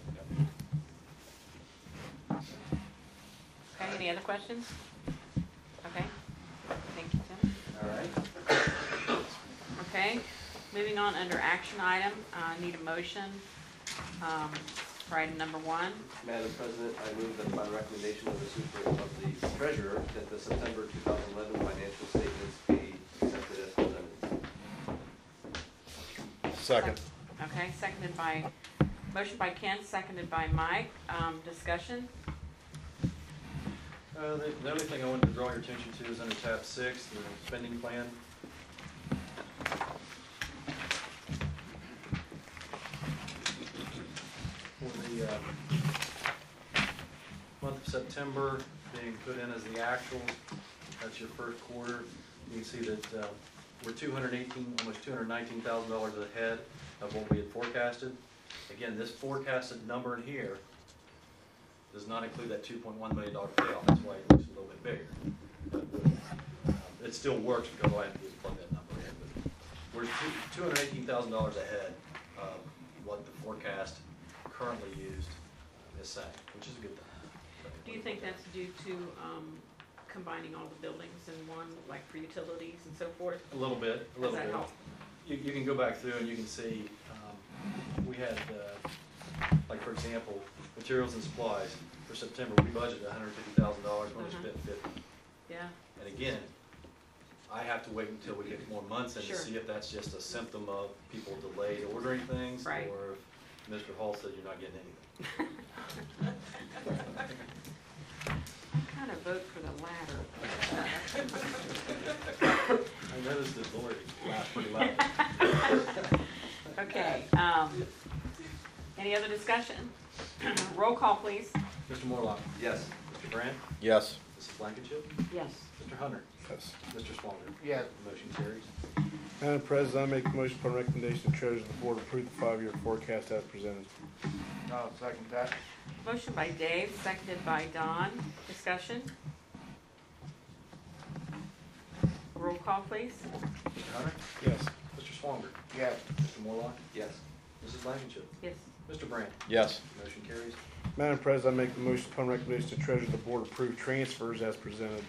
Yep. Okay, any other questions? Okay, thank you, Tim. All right. Okay, moving on under action item, I uh, need a motion um, for item number one. Madam President, I move that by recommendation of the super, of the treasurer, that the September two thousand eleven financial statements be accepted as presented. Second. Okay, seconded by, motion by Ken, seconded by Mike. Um, discussion? Uh, the, the only thing I wanted to draw your attention to is under tab six, the spending plan. For the, uh, month of September being put in as the actuals, that's your first quarter. You can see that, uh, we're two hundred eighteen, almost two hundred nineteen thousand dollars ahead of what we had forecasted. Again, this forecasted number in here does not include that two point one million dollar payoff, that's why it looks a little bit bigger. But, uh, it still works because all I have to do is plug that number in. But we're two hundred eighteen thousand dollars ahead of what the forecast currently used is saying, which is a good thing. Do you think that's due to um, combining all the buildings in one, like for utilities and so forth? A little bit, a Does little that bit. help? You, you can go back through and you can see, um, we had, uh, like for example, materials and supplies. For September, we budgeted one hundred fifty thousand dollars, we only Uh-huh. spent fifty. Yeah, And again, I have to wait until we get more months in to Sure. see if that's just a symptom of people delayed ordering things, Right. or if Mister Hall said you're not getting anything. I kind of vote for the latter. I noticed the Lord laughed pretty loud. Okay, um, any other discussion? Roll call, please. Mister Morlock? Yes. Mister Brand? Yes. Missus Blankenship? Yes. Mister Hunter? Yes. Mister Swanger? Yes. Motion carries. Madam President, I make a motion upon recommendation of the Treasurer of the Board to approve the five-year forecast as presented. I'll second that. Motion by Dave, seconded by Don. Discussion? Roll call, please. Mister Hunter? Yes. Mister Swanger? Yes. Mister Morlock? Yes. Missus Blankenship? Yes. Mister Brand? Yes. Motion carries. Madam President, I make the motion upon recommendation of the Treasurer of the Board to approve transfers as presented.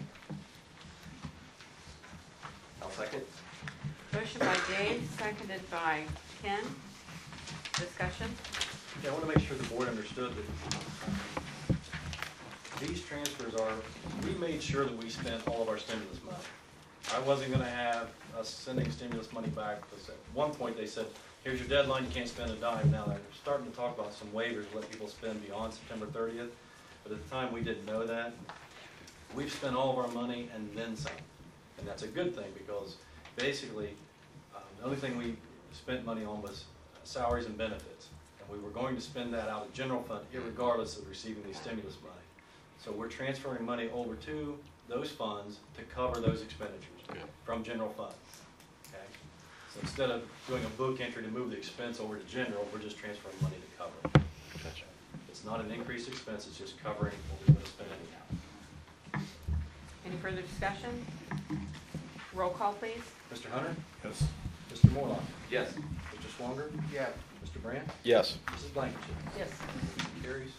I'll second. Motion by Dave, seconded by Ken. Discussion? Yeah, I want to make sure the board understood that these transfers are, we made sure that we spent all of our stimulus money. I wasn't going to have us sending stimulus money back, because at one point they said, here's your deadline, you can't spend a dime. Now they're starting to talk about some waivers, let people spend beyond September thirtieth. But at the time, we didn't know that. We've spent all of our money and then some. And that's a good thing, because basically, um, the only thing we spent money on was salaries and benefits. And we were going to spend that out of general fund irregardless of receiving the stimulus money. So we're transferring money over to those funds to cover those expenditures from general fund. Okay? So instead of doing a book entry to move the expense over to general, we're just transferring money to cover it. Gotcha. It's not an increased expense, it's just covering what we're going to spend anyhow. Any further discussion? Roll call, please. Mister Hunter? Yes. Mister Morlock? Yes. Mister Swanger? Yes. Mister Brand? Yes. Missus Blankenship? Yes. Motion carries.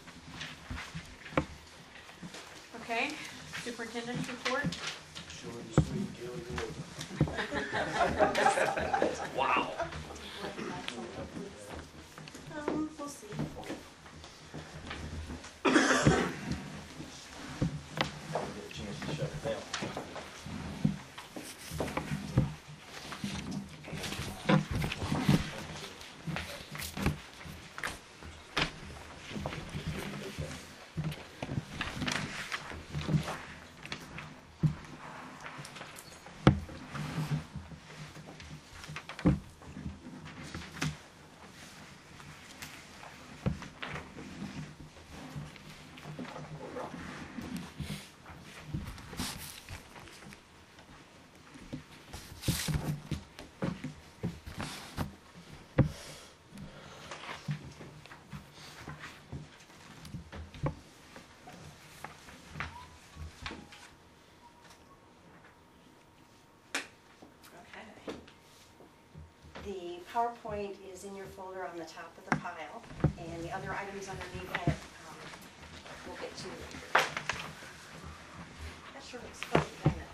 Okay, superintendent's report. Wow. Um, we'll see. Get a chance to shut it down. Okay. The PowerPoint is in your folder on the top of the pile, and the other items underneath it, um, we'll get to later. That sure looks fun, doesn't it?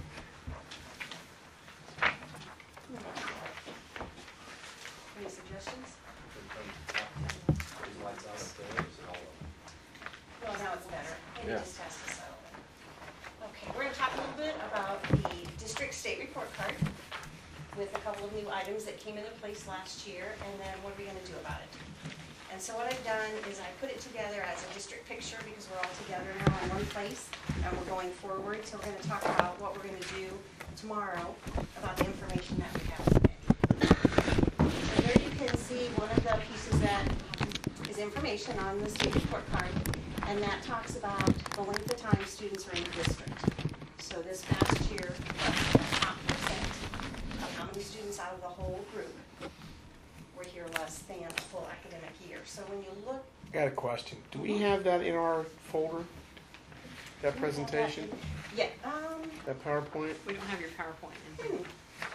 Any suggestions? These lights out up there, is it all up? Well, now it's better. Maybe Yeah. it just has to settle in. Okay, we're gonna talk a little bit about the district state report card with a couple of new items that came into place last year, and then what are we gonna do about it? And so what I've done is I put it together as a district picture because we're all together now in one place, and we're going forward, so we're gonna talk about what we're gonna do tomorrow about the information that we have today. So there you can see one of the pieces that um, is information on the state report card, and that talks about the length of time students are in the district. So this past year, the top percent of how many students out of the whole group were here less than a full academic year. So when you look, I got a question. Do we have that in our folder? That presentation? yeah, um, That PowerPoint? We don't have your PowerPoint in hmm.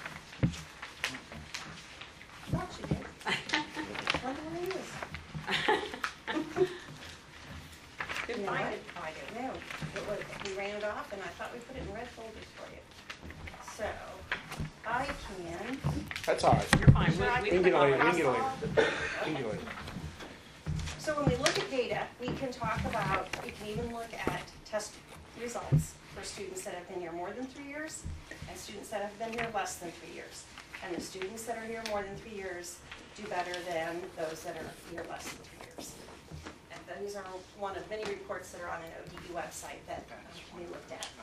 Thought you did. Wonder where it is. Couldn't You know find what? it. Oh, I don't know. It was, we ran it off, and I thought we put it in red folders for you. So, I can. That's all right. You're fine. Should I We, We we can get it can later. We can get it Cross later. We can get it later. So when we look at data, we can talk about, we can even look at test results for students that have been here more than three years and students that have been here less than three years. And the students that are here more than three years do better than those that are here less than three years. And these are one of many reports that are on an O D E website that um, can be looked at.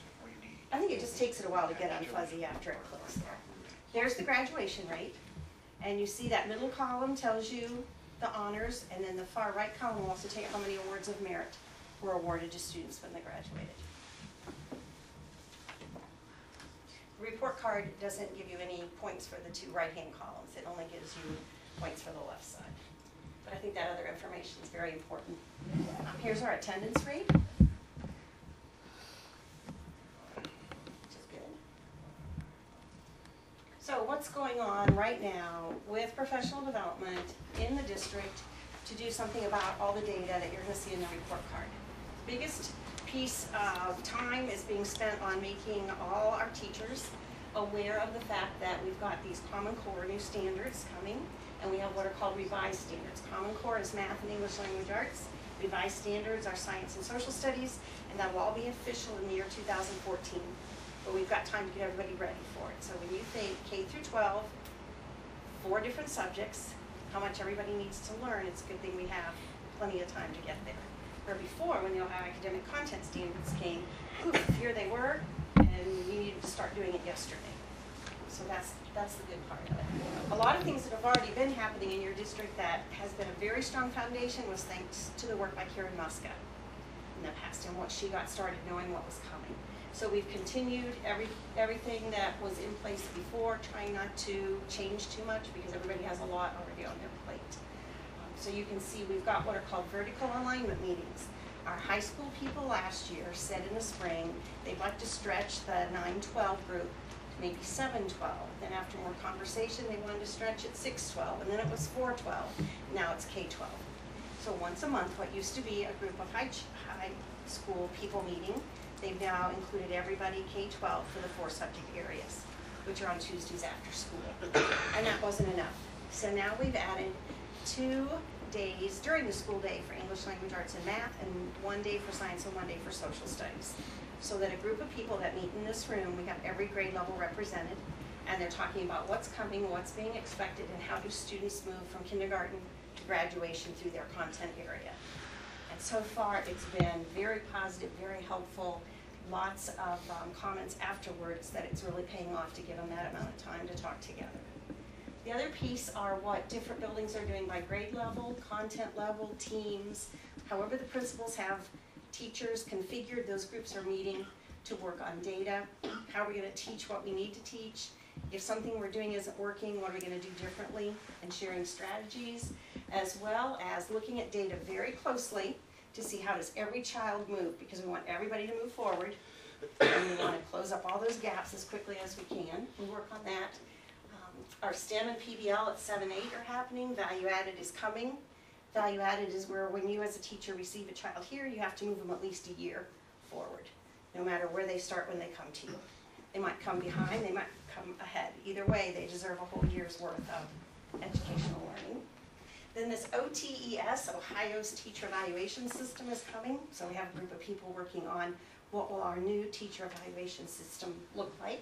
I think it just takes it a while to get unfuzzy after it clicks there. There's the graduation rate. And you see that middle column tells you the honors, and then the far right column will also tell you how many awards of merit were awarded to students when they graduated. The report card doesn't give you any points for the two right-hand columns. It only gives you points for the left side. But I think that other information is very important. Um, here's our attendance rate, which is good. So what's going on right now with professional development in the district to do something about all the data that you're going to see in the report card? The biggest piece of time is being spent on making all our teachers aware of the fact that we've got these Common Core new standards coming, and we have what are called revised standards. Common Core is math and English language arts. Revised standards are science and social studies, and that will all be official in the year two thousand fourteen. But we've got time to get everybody ready for it. So when you think K through twelve, four different subjects, how much everybody needs to learn, it's a good thing we have plenty of time to get there. Where before, when the Ohio Academic Content Standards came, poof, here they were, and you needed to start doing it yesterday. So that's, that's the good part of it. A lot of things that have already been happening in your district that has been a very strong foundation was thanks to the work by Karen Muska in the past and what she got started knowing what was coming. So we've continued every, everything that was in place before, trying not to change too much because everybody has a lot already on their plate. Um, so you can see we've got what are called vertical alignment meetings. Our high school people last year said in the spring they'd like to stretch the nine twelve group to maybe seven twelve. Then after more conversation, they wanted to stretch it six twelve, and then it was four twelve. Now it's K twelve. So once a month, what used to be a group of high, high school people meeting, they've now included everybody K twelve for the four subject areas, which are on Tuesdays after school. And that wasn't enough. So now we've added two days during the school day for English language arts and math, and one day for science and one day for social studies. So that a group of people that meet in this room, we have every grade level represented, and they're talking about what's coming, what's being expected, and how do students move from kindergarten to graduation through their content area. And so far, it's been very positive, very helpful, lots of um, comments afterwards that it's really paying off to give them that amount of time to talk together. The other piece are what different buildings are doing by grade level, content level, teams. However the principals have teachers configured, those groups are meeting to work on data. How are we going to teach what we need to teach? If something we're doing isn't working, what are we going to do differently? And sharing strategies, as well as looking at data very closely to see how does every child move, because we want everybody to move forward. And we want to close up all those gaps as quickly as we can. We work on that. Our STEM and P B L at seven eight are happening. Value added is coming. Value added is where when you as a teacher receive a child here, you have to move them at least a year forward, no matter where they start when they come to you. They might come behind, they might come ahead. Either way, they deserve a whole year's worth of educational learning. Then this O T E S, Ohio's Teacher Evaluation System, is coming. So we have a group of people working on what will our new teacher evaluation system look like.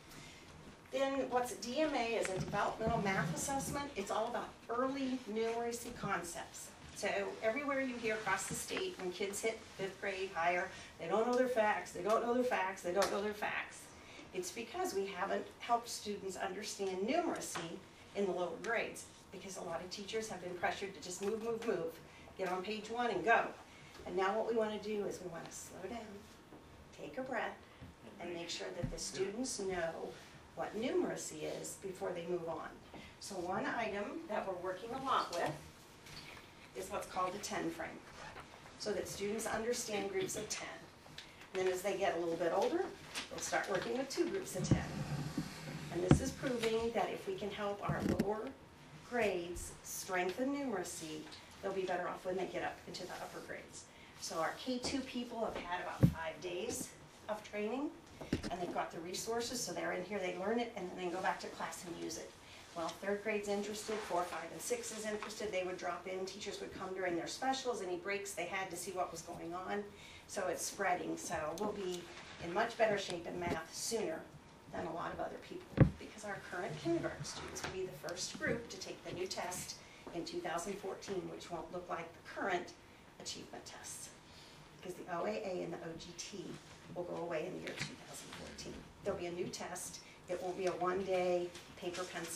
Then what's D M A is a developmental math assessment. It's all about early numeracy concepts. So everywhere you hear across the state, when kids hit fifth grade, higher, they don't know their facts, they don't know their facts, they don't know their facts. It's because we haven't helped students understand numeracy in the lower grades, because a lot of teachers have been pressured to just move, move, move, get on page one and go. And now what we want to do is we want to slow down, take a breath, and make sure that the students know what numeracy is before they move on. So one item that we're working a lot with is what's called a ten frame, so that students understand groups of ten. And then as they get a little bit older, they'll start working with two groups of ten. And this is proving that if we can help our lower grades strengthen numeracy, they'll be better off when they get up into the upper grades. So our K two people have had about five days of training, and they've got the resources, so they're in here, they learn it, and then they go back to class and use it. Well, third grade's interested, four, five, and six is interested, they would drop in, teachers would come during their specials, any breaks they had to see what was going on. So it's spreading, so we'll be in much better shape in math sooner than a lot of other people, because our current kindergarten students will be the first group to take the new test in two thousand fourteen, which won't look like the current achievement tests, because the O A A and the O G T will go away in the year two thousand fourteen. There'll be a new test. It won't be a one-day paper pencil.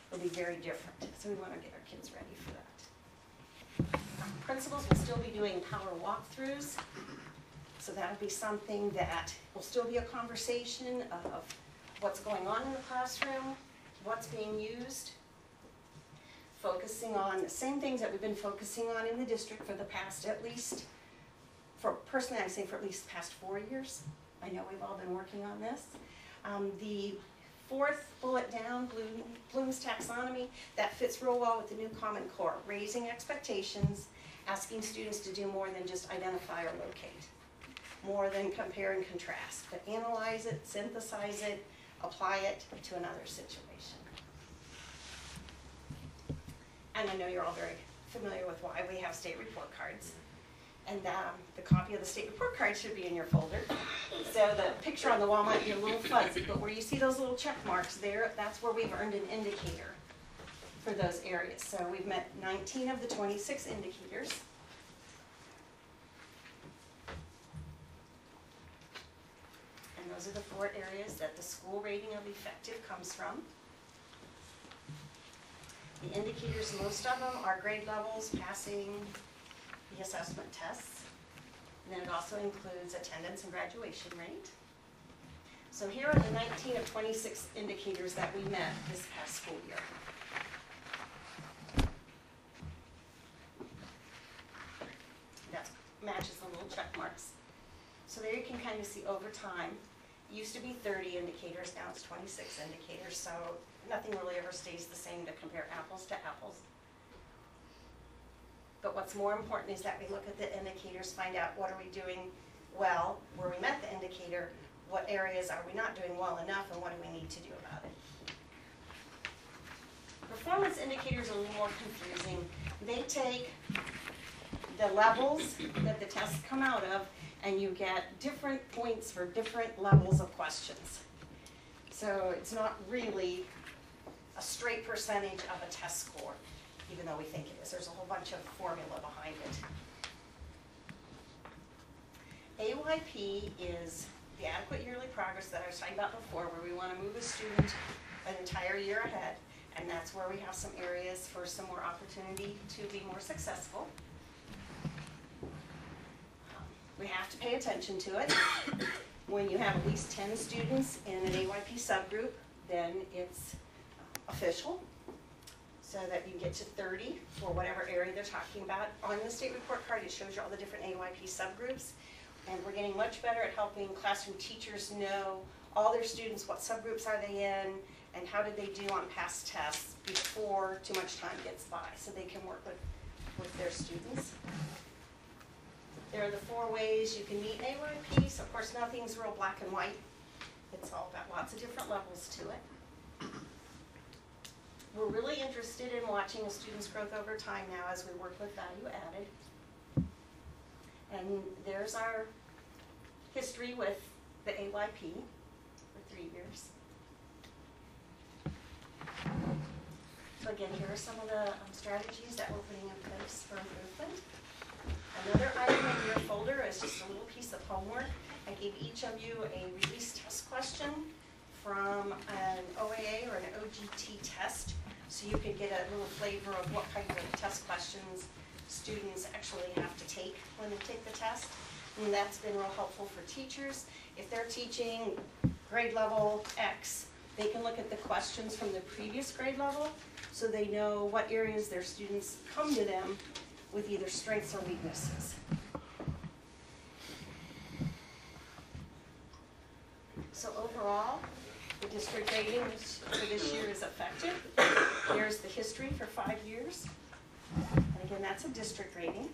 It'll be very different, so we want to get our kids ready for that. Um, Principals will still be doing power walkthroughs, so that'll be something that will still be a conversation of what's going on in the classroom, what's being used, focusing on the same things that we've been focusing on in the district for the past at least, for personally I'd say for at least the past four years. I know we've all been working on this. Um, the fourth bullet down, Bloom, Bloom's taxonomy, that fits real well with the new Common Core, raising expectations, asking students to do more than just identify or locate, more than compare and contrast, but analyze it, synthesize it, apply it to another situation. And I know you're all very familiar with why we have state report cards. And um, the copy of the state report card should be in your folder. So the picture on the wall might be a little fuzzy, but where you see those little check marks there, that's where we've earned an indicator for those areas. So we've met nineteen of the twenty-six indicators. And those are the four areas that the school rating of effective comes from. The indicators, most of them are grade levels, passing the assessment tests. And then it also includes attendance and graduation rate. So here are the nineteen of twenty-six indicators that we met this past school year. That matches the little check marks. So there you can kind of see over time. It used to be thirty indicators, now it's twenty-six indicators, so nothing really ever stays the same to compare apples to apples. But what's more important is that we look at the indicators, find out what are we doing well, where we met the indicator, what areas are we not doing well enough, and what do we need to do about it. Performance indicators are a little more confusing. They take the levels that the tests come out of, and you get different points for different levels of questions. So it's not really a straight percentage of a test score, even though we think it is. There's a whole bunch of formula behind it. A Y P is the adequate yearly progress that I was talking about before, where we want to move a student an entire year ahead, and that's where we have some areas for some more opportunity to be more successful. We have to pay attention to it. When you have at least ten students in an A Y P subgroup, then it's official, so that you get to thirty for whatever area they're talking about. On the state report card, it shows you all the different A Y P subgroups, and we're getting much better at helping classroom teachers know all their students, what subgroups are they in, and how did they do on past tests before too much time gets by, so they can work with, with their students. There are the four ways you can meet A Y P. So of course, nothing's real black and white. It's all got lots of different levels to it. We're really interested in watching a student's growth over time now as we work with value added. And there's our history with the A Y P for three years. So again, here are some of the um, strategies that we're putting in place for improvement. Another item in your folder is just a little piece of homework. I gave each of you a release test question from an O A A or an O G T test, so you could get a little flavor of what kind of test questions students actually have to take when they take the test. And that's been real helpful for teachers. If they're teaching grade level X, they can look at the questions from the previous grade level, so they know what areas their students come to them with either strengths or weaknesses. So overall, the district rating for this year is effective. Here's the history for five years. And again, that's a district rating.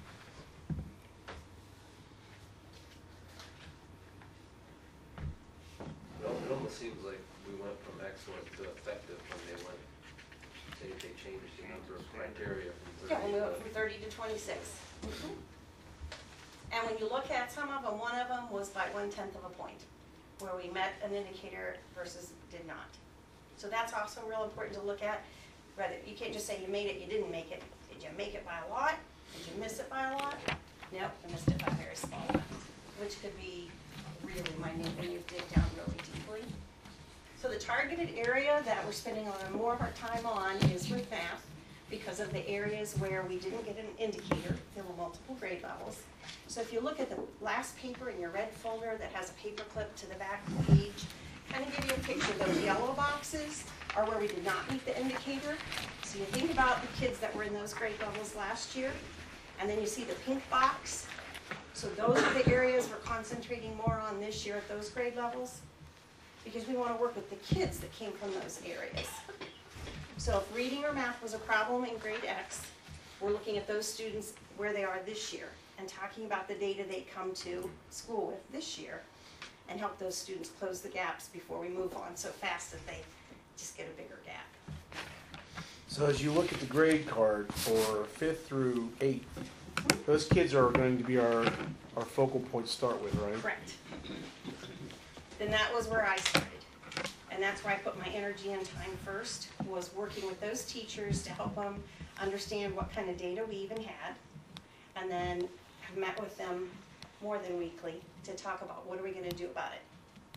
It almost seems like we went from excellent to effective when they went, they, they changed the number of criteria. Yeah, when we went from thirty to twenty-six. Mm-hmm. And when you look at some of them, one of them was by one-tenth of a point, where we met an indicator versus did not. So that's also real important to look at. Rather, you can't just say you made it, you didn't make it. Did you make it by a lot? Did you miss it by a lot? Nope, you missed it by a very small amount, which could be really minute when you dig down really deeply. So the targeted area that we're spending a- more of our time on is with math, because of the areas where we didn't get an indicator. There were multiple grade levels. So if you look at the last paper in your red folder that has a paper clip to the back of the page, kind of give you a picture. Those yellow boxes are where we did not meet the indicator. So you think about the kids that were in those grade levels last year, and then you see the pink box. So those are the areas we're concentrating more on this year at those grade levels, because we want to work with the kids that came from those areas. So if reading or math was a problem in grade X, we're looking at those students where they are this year and talking about the data they come to school with this year, and help those students close the gaps before we move on so fast that they just get a bigger gap. So as you look at the grade card for fifth through eighth, those kids are going to be our, our focal point to start with, right? Correct. Then that was where I started. And that's where I put my energy and time first, was working with those teachers to help them understand what kind of data we even had. And then have met with them more than weekly to talk about what are we gonna do about it.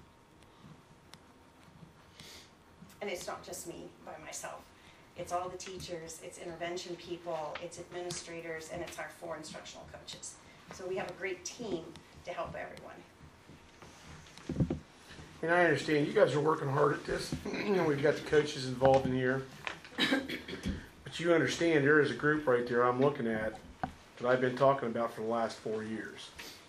And it's not just me by myself. It's all the teachers, it's intervention people, it's administrators, and it's our four instructional coaches. So we have a great team to help everyone. And I understand you guys are working hard at this. You know, we've got the coaches involved in here. But you understand there is a group right there I'm looking at that I've been talking about for the last four years.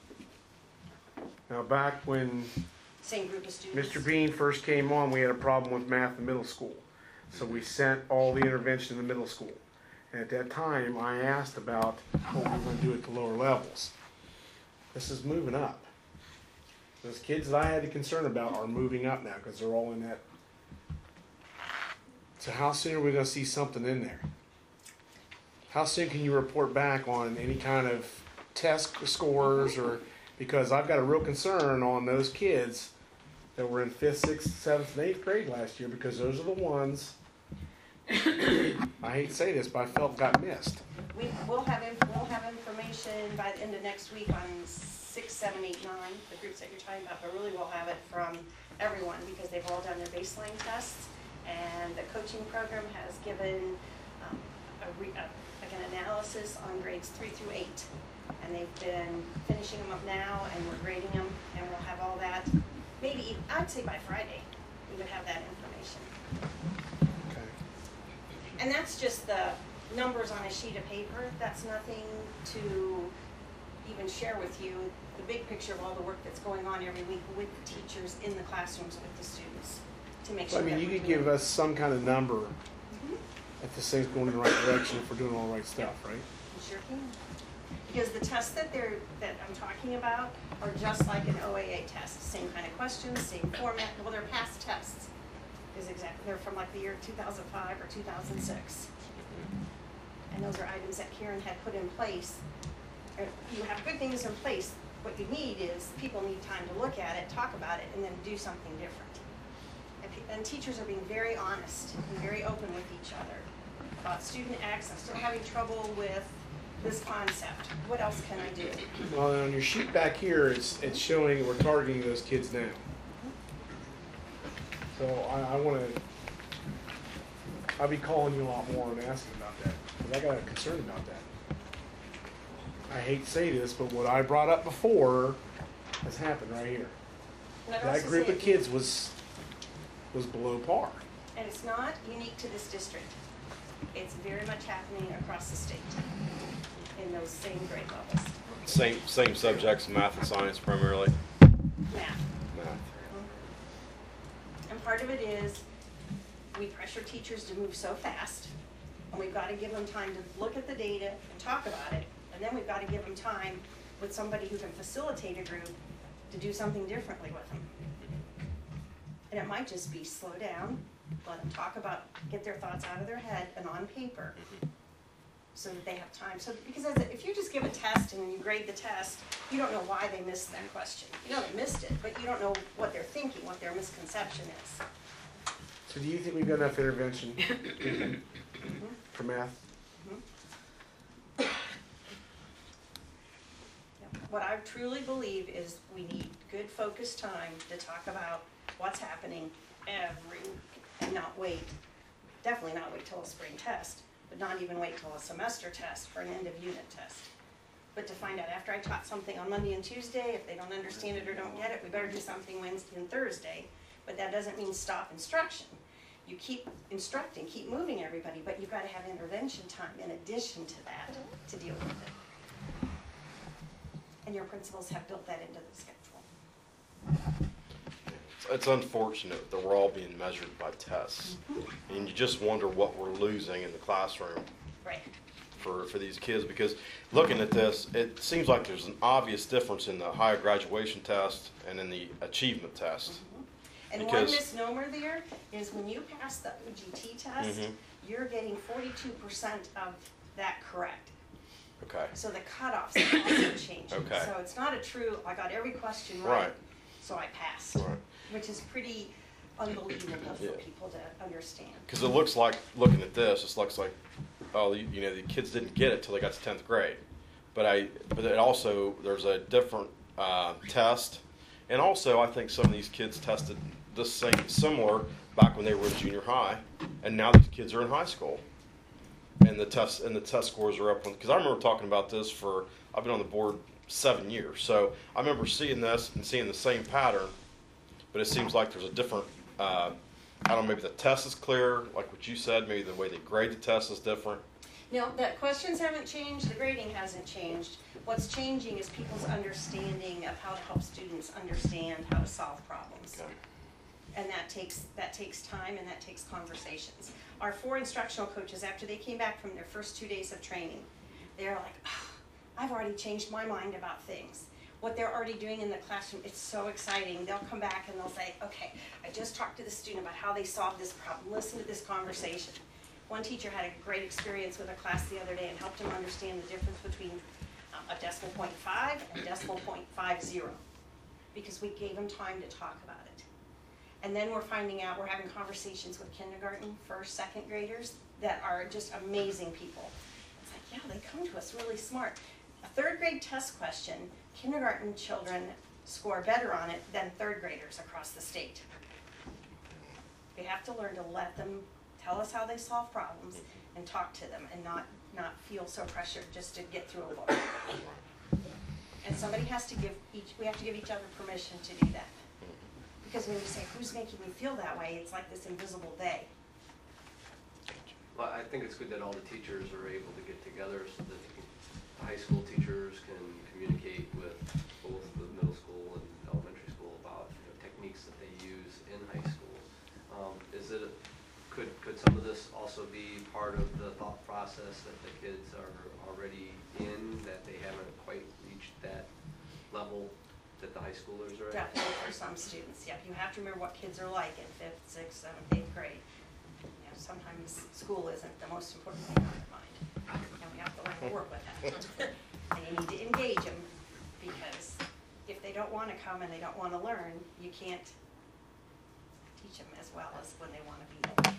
Now, back when Same group of students. Mister Bean first came on, we had a problem with math in middle school. So we sent all the intervention in the middle school. And at that time, I asked about what we were going to do at the lower levels. This is moving up. Those kids that I had a concern about are moving up now because they're all in that. So how soon are we going to see something in there? How soon can you report back on any kind of test scores, or because I've got a real concern on those kids that were in fifth, sixth, seventh, and eighth grade last year, because those are the ones, I hate to say this, but I felt got missed. We will have, inf- we'll have information by the end of next week on six, seven, eight, nine, the groups that you're talking about, but really we'll have it from everyone because they've all done their baseline tests, and the coaching program has given um, a re- a, like an analysis on grades three through eight, and they've been finishing them up now, and we're grading them, and we'll have all that. Maybe, even- I'd say by Friday, we would have that information. Okay. And that's just the numbers on a sheet of paper. That's nothing to even share with you. The big picture of all the work that's going on every week with the teachers in the classrooms with the students to make So, sure I mean, that you we're could doing- give us some kind of number Mhm. if this thing's going in the right direction, if we're doing all the right stuff, right? You sure can. Because the tests that they're, that I'm talking about are just like an O A A test. Same kind of questions, same format. Well, they're past tests. Is exactly, they're from like the year two thousand five or two thousand six. And those are items that Karen had put in place. Or you have good things in place. What you need is, people need time to look at it, talk about it, and then do something different. And, pe- and teachers are being very honest and very open with each other about student X. I'm still having trouble with this concept. What else can I do? Well, on your sheet back here, it's, it's showing we're targeting those kids now. So I, I want to, I'll be calling you a lot more and asking about that, because I got a concern about that. I hate to say this, but what I brought up before has happened right here. And I'd That also group say- of kids was, was below par. And it's not unique to this district. It's very much happening across the state in those same grade levels. Same, same subjects, math and science primarily. Math. Math. And part of it is, we pressure teachers to move so fast, and we've got to give them time to look at the data and talk about it, and then we've got to give them time with somebody who can facilitate a group to do something differently with them. And it might just be slow down, let them talk about, get their thoughts out of their head and on paper, so that they have time. So, because as a, if you just give a test and you grade the test, you don't know why they missed that question. You know they missed it, but you don't know what they're thinking, what their misconception is. So do you think we've got enough intervention for math? What I truly believe is we need good focused time to talk about what's happening every week and not wait, definitely not wait till a spring test, but not even wait till a semester test for an end of unit test. But to find out after I taught something on Monday and Tuesday, if they don't understand it or don't get it, we better do something Wednesday and Thursday. But that doesn't mean stop instruction. You keep instructing, keep moving everybody, but you've got to have intervention time in addition to that to deal with it. And your principals have built that into the schedule. It's unfortunate that we're all being measured by tests. Mm-hmm. And you just wonder what we're losing in the classroom Right. for, for these kids, because looking at this, it seems like there's an obvious difference in the higher graduation test and in the achievement test. And Because- one misnomer there is when you pass the O G T test, Mhm. you're getting forty-two percent of that correct. Okay. So the cutoffs are also changing. Okay. So it's not a true, I got every question right, Right. so I passed. Right. Which is pretty unbelievable for Yeah. people to understand. Because it looks like, looking at this, it looks like, oh, you, you know, the kids didn't get it till they got to tenth grade. But I, but it also, there's a different uh, test. And also, I think some of these kids tested the same, similar back when they were in junior high. And now these kids are in high school. And the test, and the test scores are up. Because I remember talking about this for, I've been on the board seven years. So I remember seeing this and seeing the same pattern. But it seems like there's a different, uh, I don't know, maybe the test is clear, like what you said, maybe the way they grade the test is different. No, the questions haven't changed, the grading hasn't changed. What's changing is people's understanding of how to help students understand how to solve problems. Okay. And that takes, that takes time and that takes conversations. Our four instructional coaches, after they came back from their first two days of training, they're like, oh, I've already changed my mind about things. What they're already doing in the classroom, it's so exciting. They'll come back and they'll say, okay, I just talked to the student about how they solved this problem. Listen to this conversation. One teacher had a great experience with a class the other day and helped them understand the difference between um, a decimal point five and decimal point five zero, because we gave them time to talk about it. And then we're finding out, we're having conversations with kindergarten, first, second graders that are just amazing people. It's like, yeah, they come to us really smart. A third grade test question, kindergarten children score better on it than third graders across the state. We have to learn to let them tell us how they solve problems and talk to them and not, not feel so pressured just to get through a book. And somebody has to give each, we have to give each other permission to do that. Because when you say, who's making me feel that way, it's like this invisible they. Well, I think it's good that all the teachers are able to get together so that the high school teachers can communicate with both the middle school and elementary school about, you know, techniques that they use in high school. Um, is it, could, could some of this also be part of the thought process that the kids are already in, that they haven't quite reached that level that the high schoolers are at? Definitely for some students, yeah. You have to remember what kids are like in fifth, sixth, seventh, eighth grade. You know, sometimes school isn't the most important thing on their mind. And we have to learn to work with that. And you need to engage them, because if they don't want to come and they don't want to learn, you can't teach them as well as when they want to be there.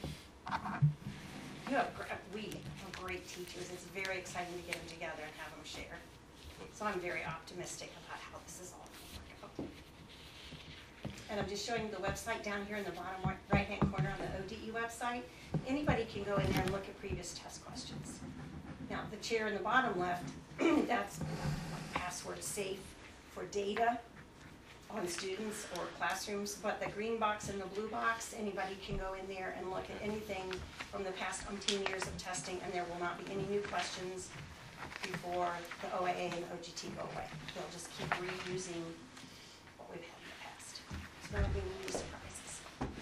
You have, gr- we have great teachers. It's very exciting to get them together and have them share. So I'm very optimistic about how this is all going to work out. And I'm just showing you the website down here in the bottom right-hand corner on the O D E website. Anybody can go in there and look at previous test questions. Now, the chair in the bottom left, that's password safe for data on students or classrooms, but the green box and the blue box, anybody can go in there and look at anything from the past umpteen years of testing, and there will not be any new questions before the O A A and O G T go away. They'll just keep reusing what we've had in the past. So there won't be any new surprises.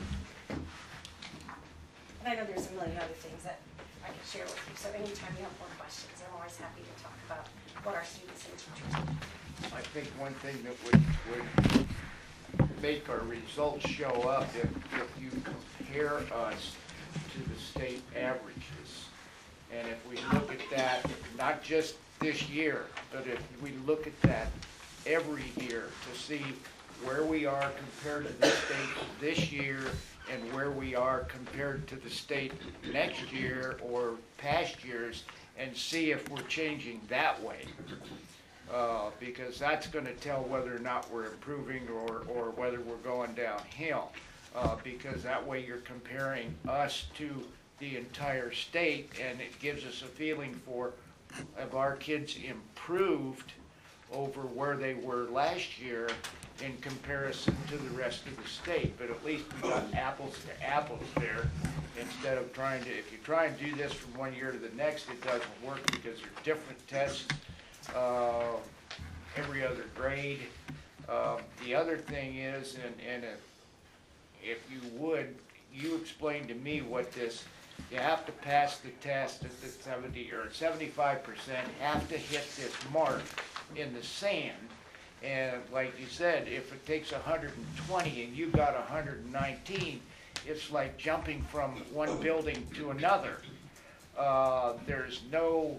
And I know there's a million other things that I can share with you, so anytime you have more questions, I'm always happy to talk about what our students and teachers do. I think one thing that would, would make our results show up if, if you compare us to the state averages. And if we look at that, not just this year, but if we look at that every year to see where we are compared to the state this year and where we are compared to the state next year or past years, and see if we're changing that way. Uh, because that's going to tell whether or not we're improving or, or whether we're going downhill. uh, because that way you're comparing us to the entire state, and it gives us a feeling for, have our kids improved over where they were last year in comparison to the rest of the state, but at least we got apples to apples there, instead of trying to, if you try and do this from one year to the next, it doesn't work because there's different tests, uh, every other grade. Uh, the other thing is, and, and uh, if you would, you explain to me what this, you have to pass the test at the seventy, or seventy-five percent have to hit this mark in the sand. And like you said, if it takes one hundred twenty and you got one hundred nineteen, it's like jumping from one building to another. Uh, there's no,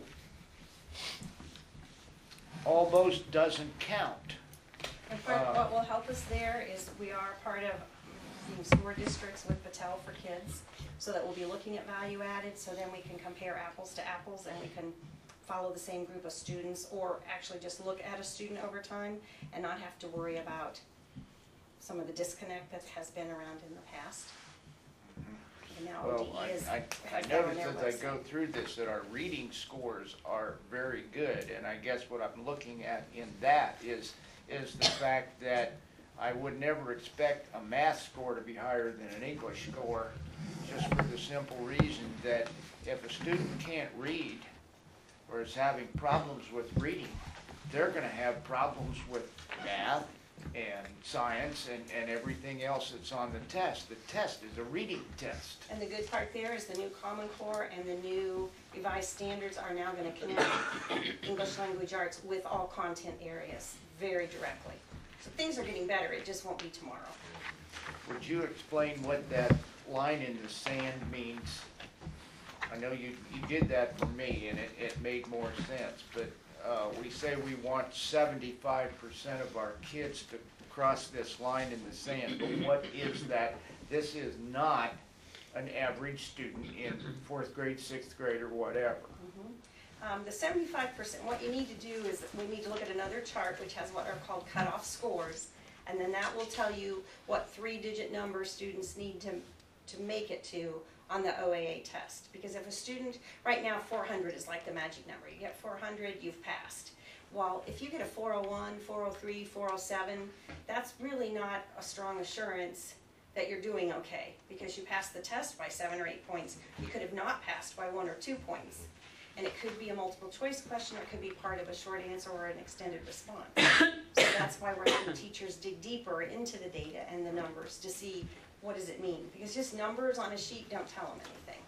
almost doesn't count. And part of what will help us there is we are part of the score districts with Battelle for Kids, so that we'll be looking at value added, so then we can compare apples to apples, and we can follow the same group of students, or actually just look at a student over time and not have to worry about some of the disconnect that has been around in the past. And now Well, O D E I, is. I, I has that on noticed their as I go website. through this that our reading scores are very good, and I guess what I'm looking at in that is, is the fact that I would never expect a math score to be higher than an English score, just for the simple reason that if a student can't read, or is having problems with reading, they're gonna have problems with math and science and, and everything else that's on the test. The test is a reading test. And the good part there is the new Common Core and the new revised standards are now gonna connect English language arts with all content areas very directly. So things are getting better, it just won't be tomorrow. Would you explain what that line in the sand means? I know you, you did that for me, and it, it made more sense, but uh, we say we want seventy-five percent of our kids to cross this line in the sand, but what is that? This is not an average student in fourth grade, sixth grade, or whatever. Um, the seventy-five percent, what you need to do is, we need to look at another chart which has what are called cutoff scores, and then that will tell you what three-digit number students need to, to make it to on the O A A test. Because if a student, right now four hundred is like the magic number, you get four hundred, you've passed. While if you get a four oh one, four oh three, four oh seven, that's really not a strong assurance that you're doing okay, because you passed the test by seven or eight points. You could have not passed by one or two points. And it could be a multiple choice question, or it could be part of a short answer or an extended response. So that's why we're having teachers dig deeper into the data and the numbers to see what does it mean. Because just numbers on a sheet don't tell them anything.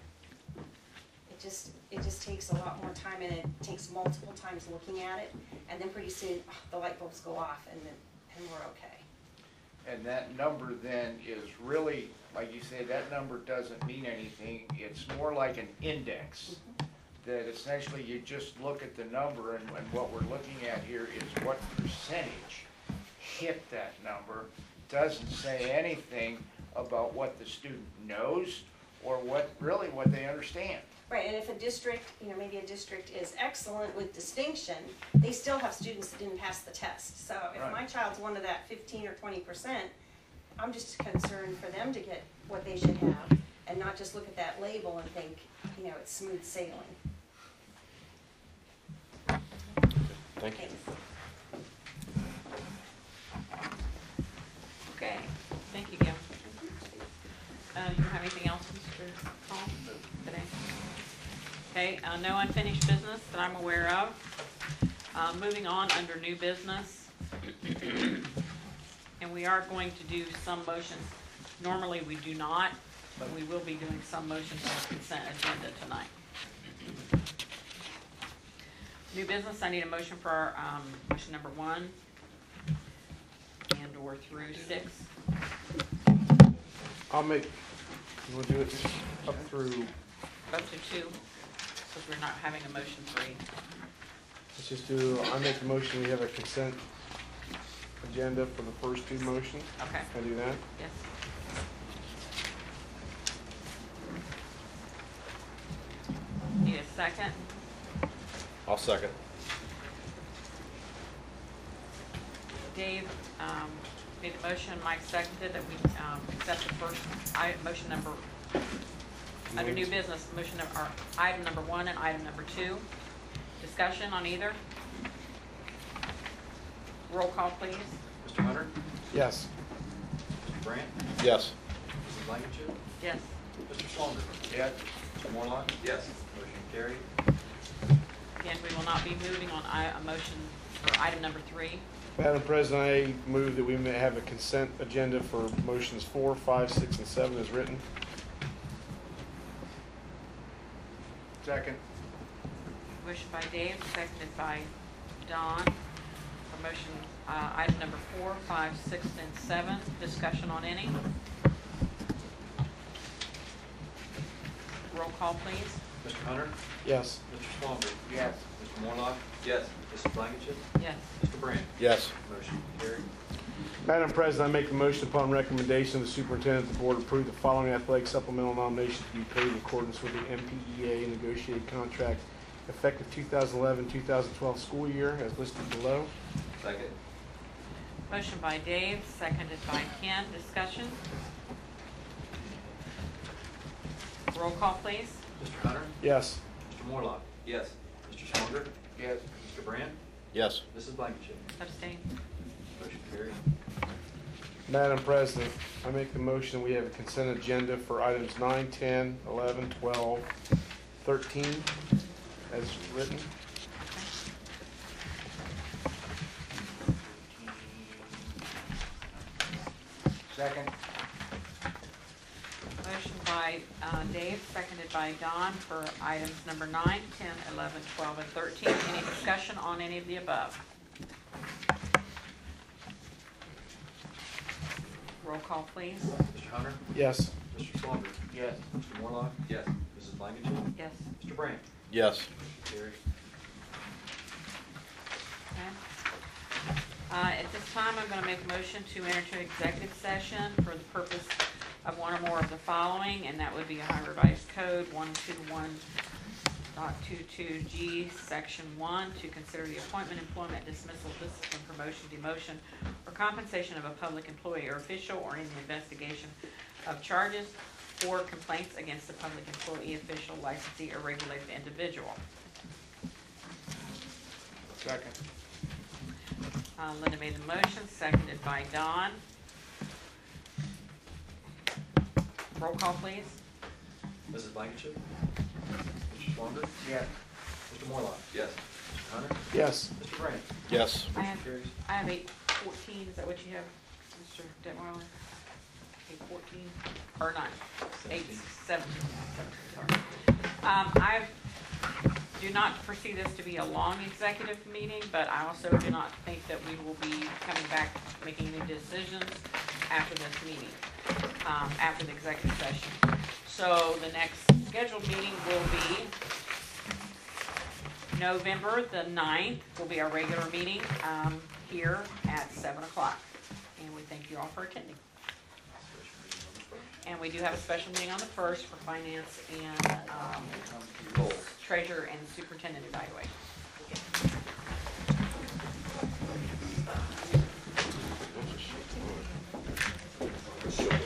It just, it just takes a lot more time, and it takes multiple times looking at it, and then pretty soon oh, the light bulbs go off, and then and we're okay. And that number then is really, like you say, that number doesn't mean anything. It's more like an index. Mm-hmm. That essentially you just look at the number, and, and what we're looking at here is what percentage hit that number. Doesn't say anything about what the student knows or what really what they understand. Right, and if a district, you know, maybe a district is excellent with distinction, they still have students that didn't pass the test. So if Right. my child's one of that fifteen or twenty percent, I'm just concerned for them to get what they should have, and not just look at that label and think, you know, it's smooth sailing. Thank you. Thanks. Okay, thank you, Gil. Uh, you have anything else, Mister Paul, today? Okay, uh, no unfinished business that I'm aware of. Uh, moving on under new business. And we are going to do some motions. Normally we do not, but we will be doing some motions on the consent agenda tonight. New business, I need a motion for our, um, motion number one and or through six. I'll make, you wanna do it up through, Up to two, because we're not having a motion three. let's just do, I make the motion, we have a consent agenda for the first two motions. Okay, Can I do that? yes. Need a second? I'll second. Dave, um, made the motion, Mike seconded that we um, accept the first, I, motion number, under new business, motion number, or item number one and item number two. Discussion on either. Roll call, please. Mister Hunter? Yes. Mister Brandt? Yes. Missus Blankenship? Yes. Mister Swanger? Yes. Mister Morlock? Yes. Motion carried. Again, we will not be moving on I, a motion for item number three. Madam President, I move that we may have a consent agenda for motions four, five, six, and seven as written. Second. Motion by Dave, seconded by Don. For motion, uh, item number four, five, six, and seven. Discussion on any. Roll call, please. Mister Hunter? Yes. Mister Swanger? Yes. Mister Morlock? Yes. Missus Blankenship? Yes. Mister Brandt? Yes. Motion carried. Madam President, I make the motion upon recommendation of the superintendent, the board approve the following athletic supplemental nominations to be paid in accordance with the M P E A negotiated contract effective two thousand eleven two thousand twelve school year as listed below. Second. Motion by Dave, seconded by Ken. Discussion. Roll call, please. Mister Hunter? Yes. Mister Morlock? Yes. Mister Swanger? Yes. Mister Brandt? Yes. Missus Blankenship? Abstain. Motion carried. Madam President, I make the motion we have a consent agenda for items nine, ten, eleven, twelve, thirteen as written. Second. Motion by uh, Dave, seconded by Don for items number nine, ten, eleven, twelve, and thirteen. Any discussion on any of the above? Roll call, please. Mister Hunter? Yes. Mister Swanger? Yes. Mister Morlock? Yes. Missus Blankenship? Yes. Mister Brandt? Yes. Motion carried. Okay. Uh, At this time, I'm going to make a motion to enter into executive session for the purpose of one or more of the following, and that would be Ohio Revised Code one twenty-one point twenty-two G, Section one, to consider the appointment, employment, dismissal, discipline, promotion, demotion, or compensation of a public employee or official, or in the investigation of charges or complaints against a public employee, official, licensee, or regulated individual. Second. Uh, Linda made the motion, seconded by Don. Roll call, please. Missus Blankenship? Mister Swanger? Yes. Mister Morlock? Yes. Mister Hunter? Yes. Mister Brandt? Yes. I have, Motion carries. I have eight fourteen, is that what you have, Mister Detweiler? Eight fourteen, or nine, eight seventeen, seventeen, sorry. Um, I do not foresee this to be a long executive meeting, but I also do not think that we will be coming back, making any decisions after this meeting, um, after the executive session. So the next scheduled meeting will be November the ninth, will be our regular meeting, um, here at seven o'clock. And we thank you all for attending. And we do have a special meeting on the first for finance and, um, treasurer and superintendent evaluation. Sure.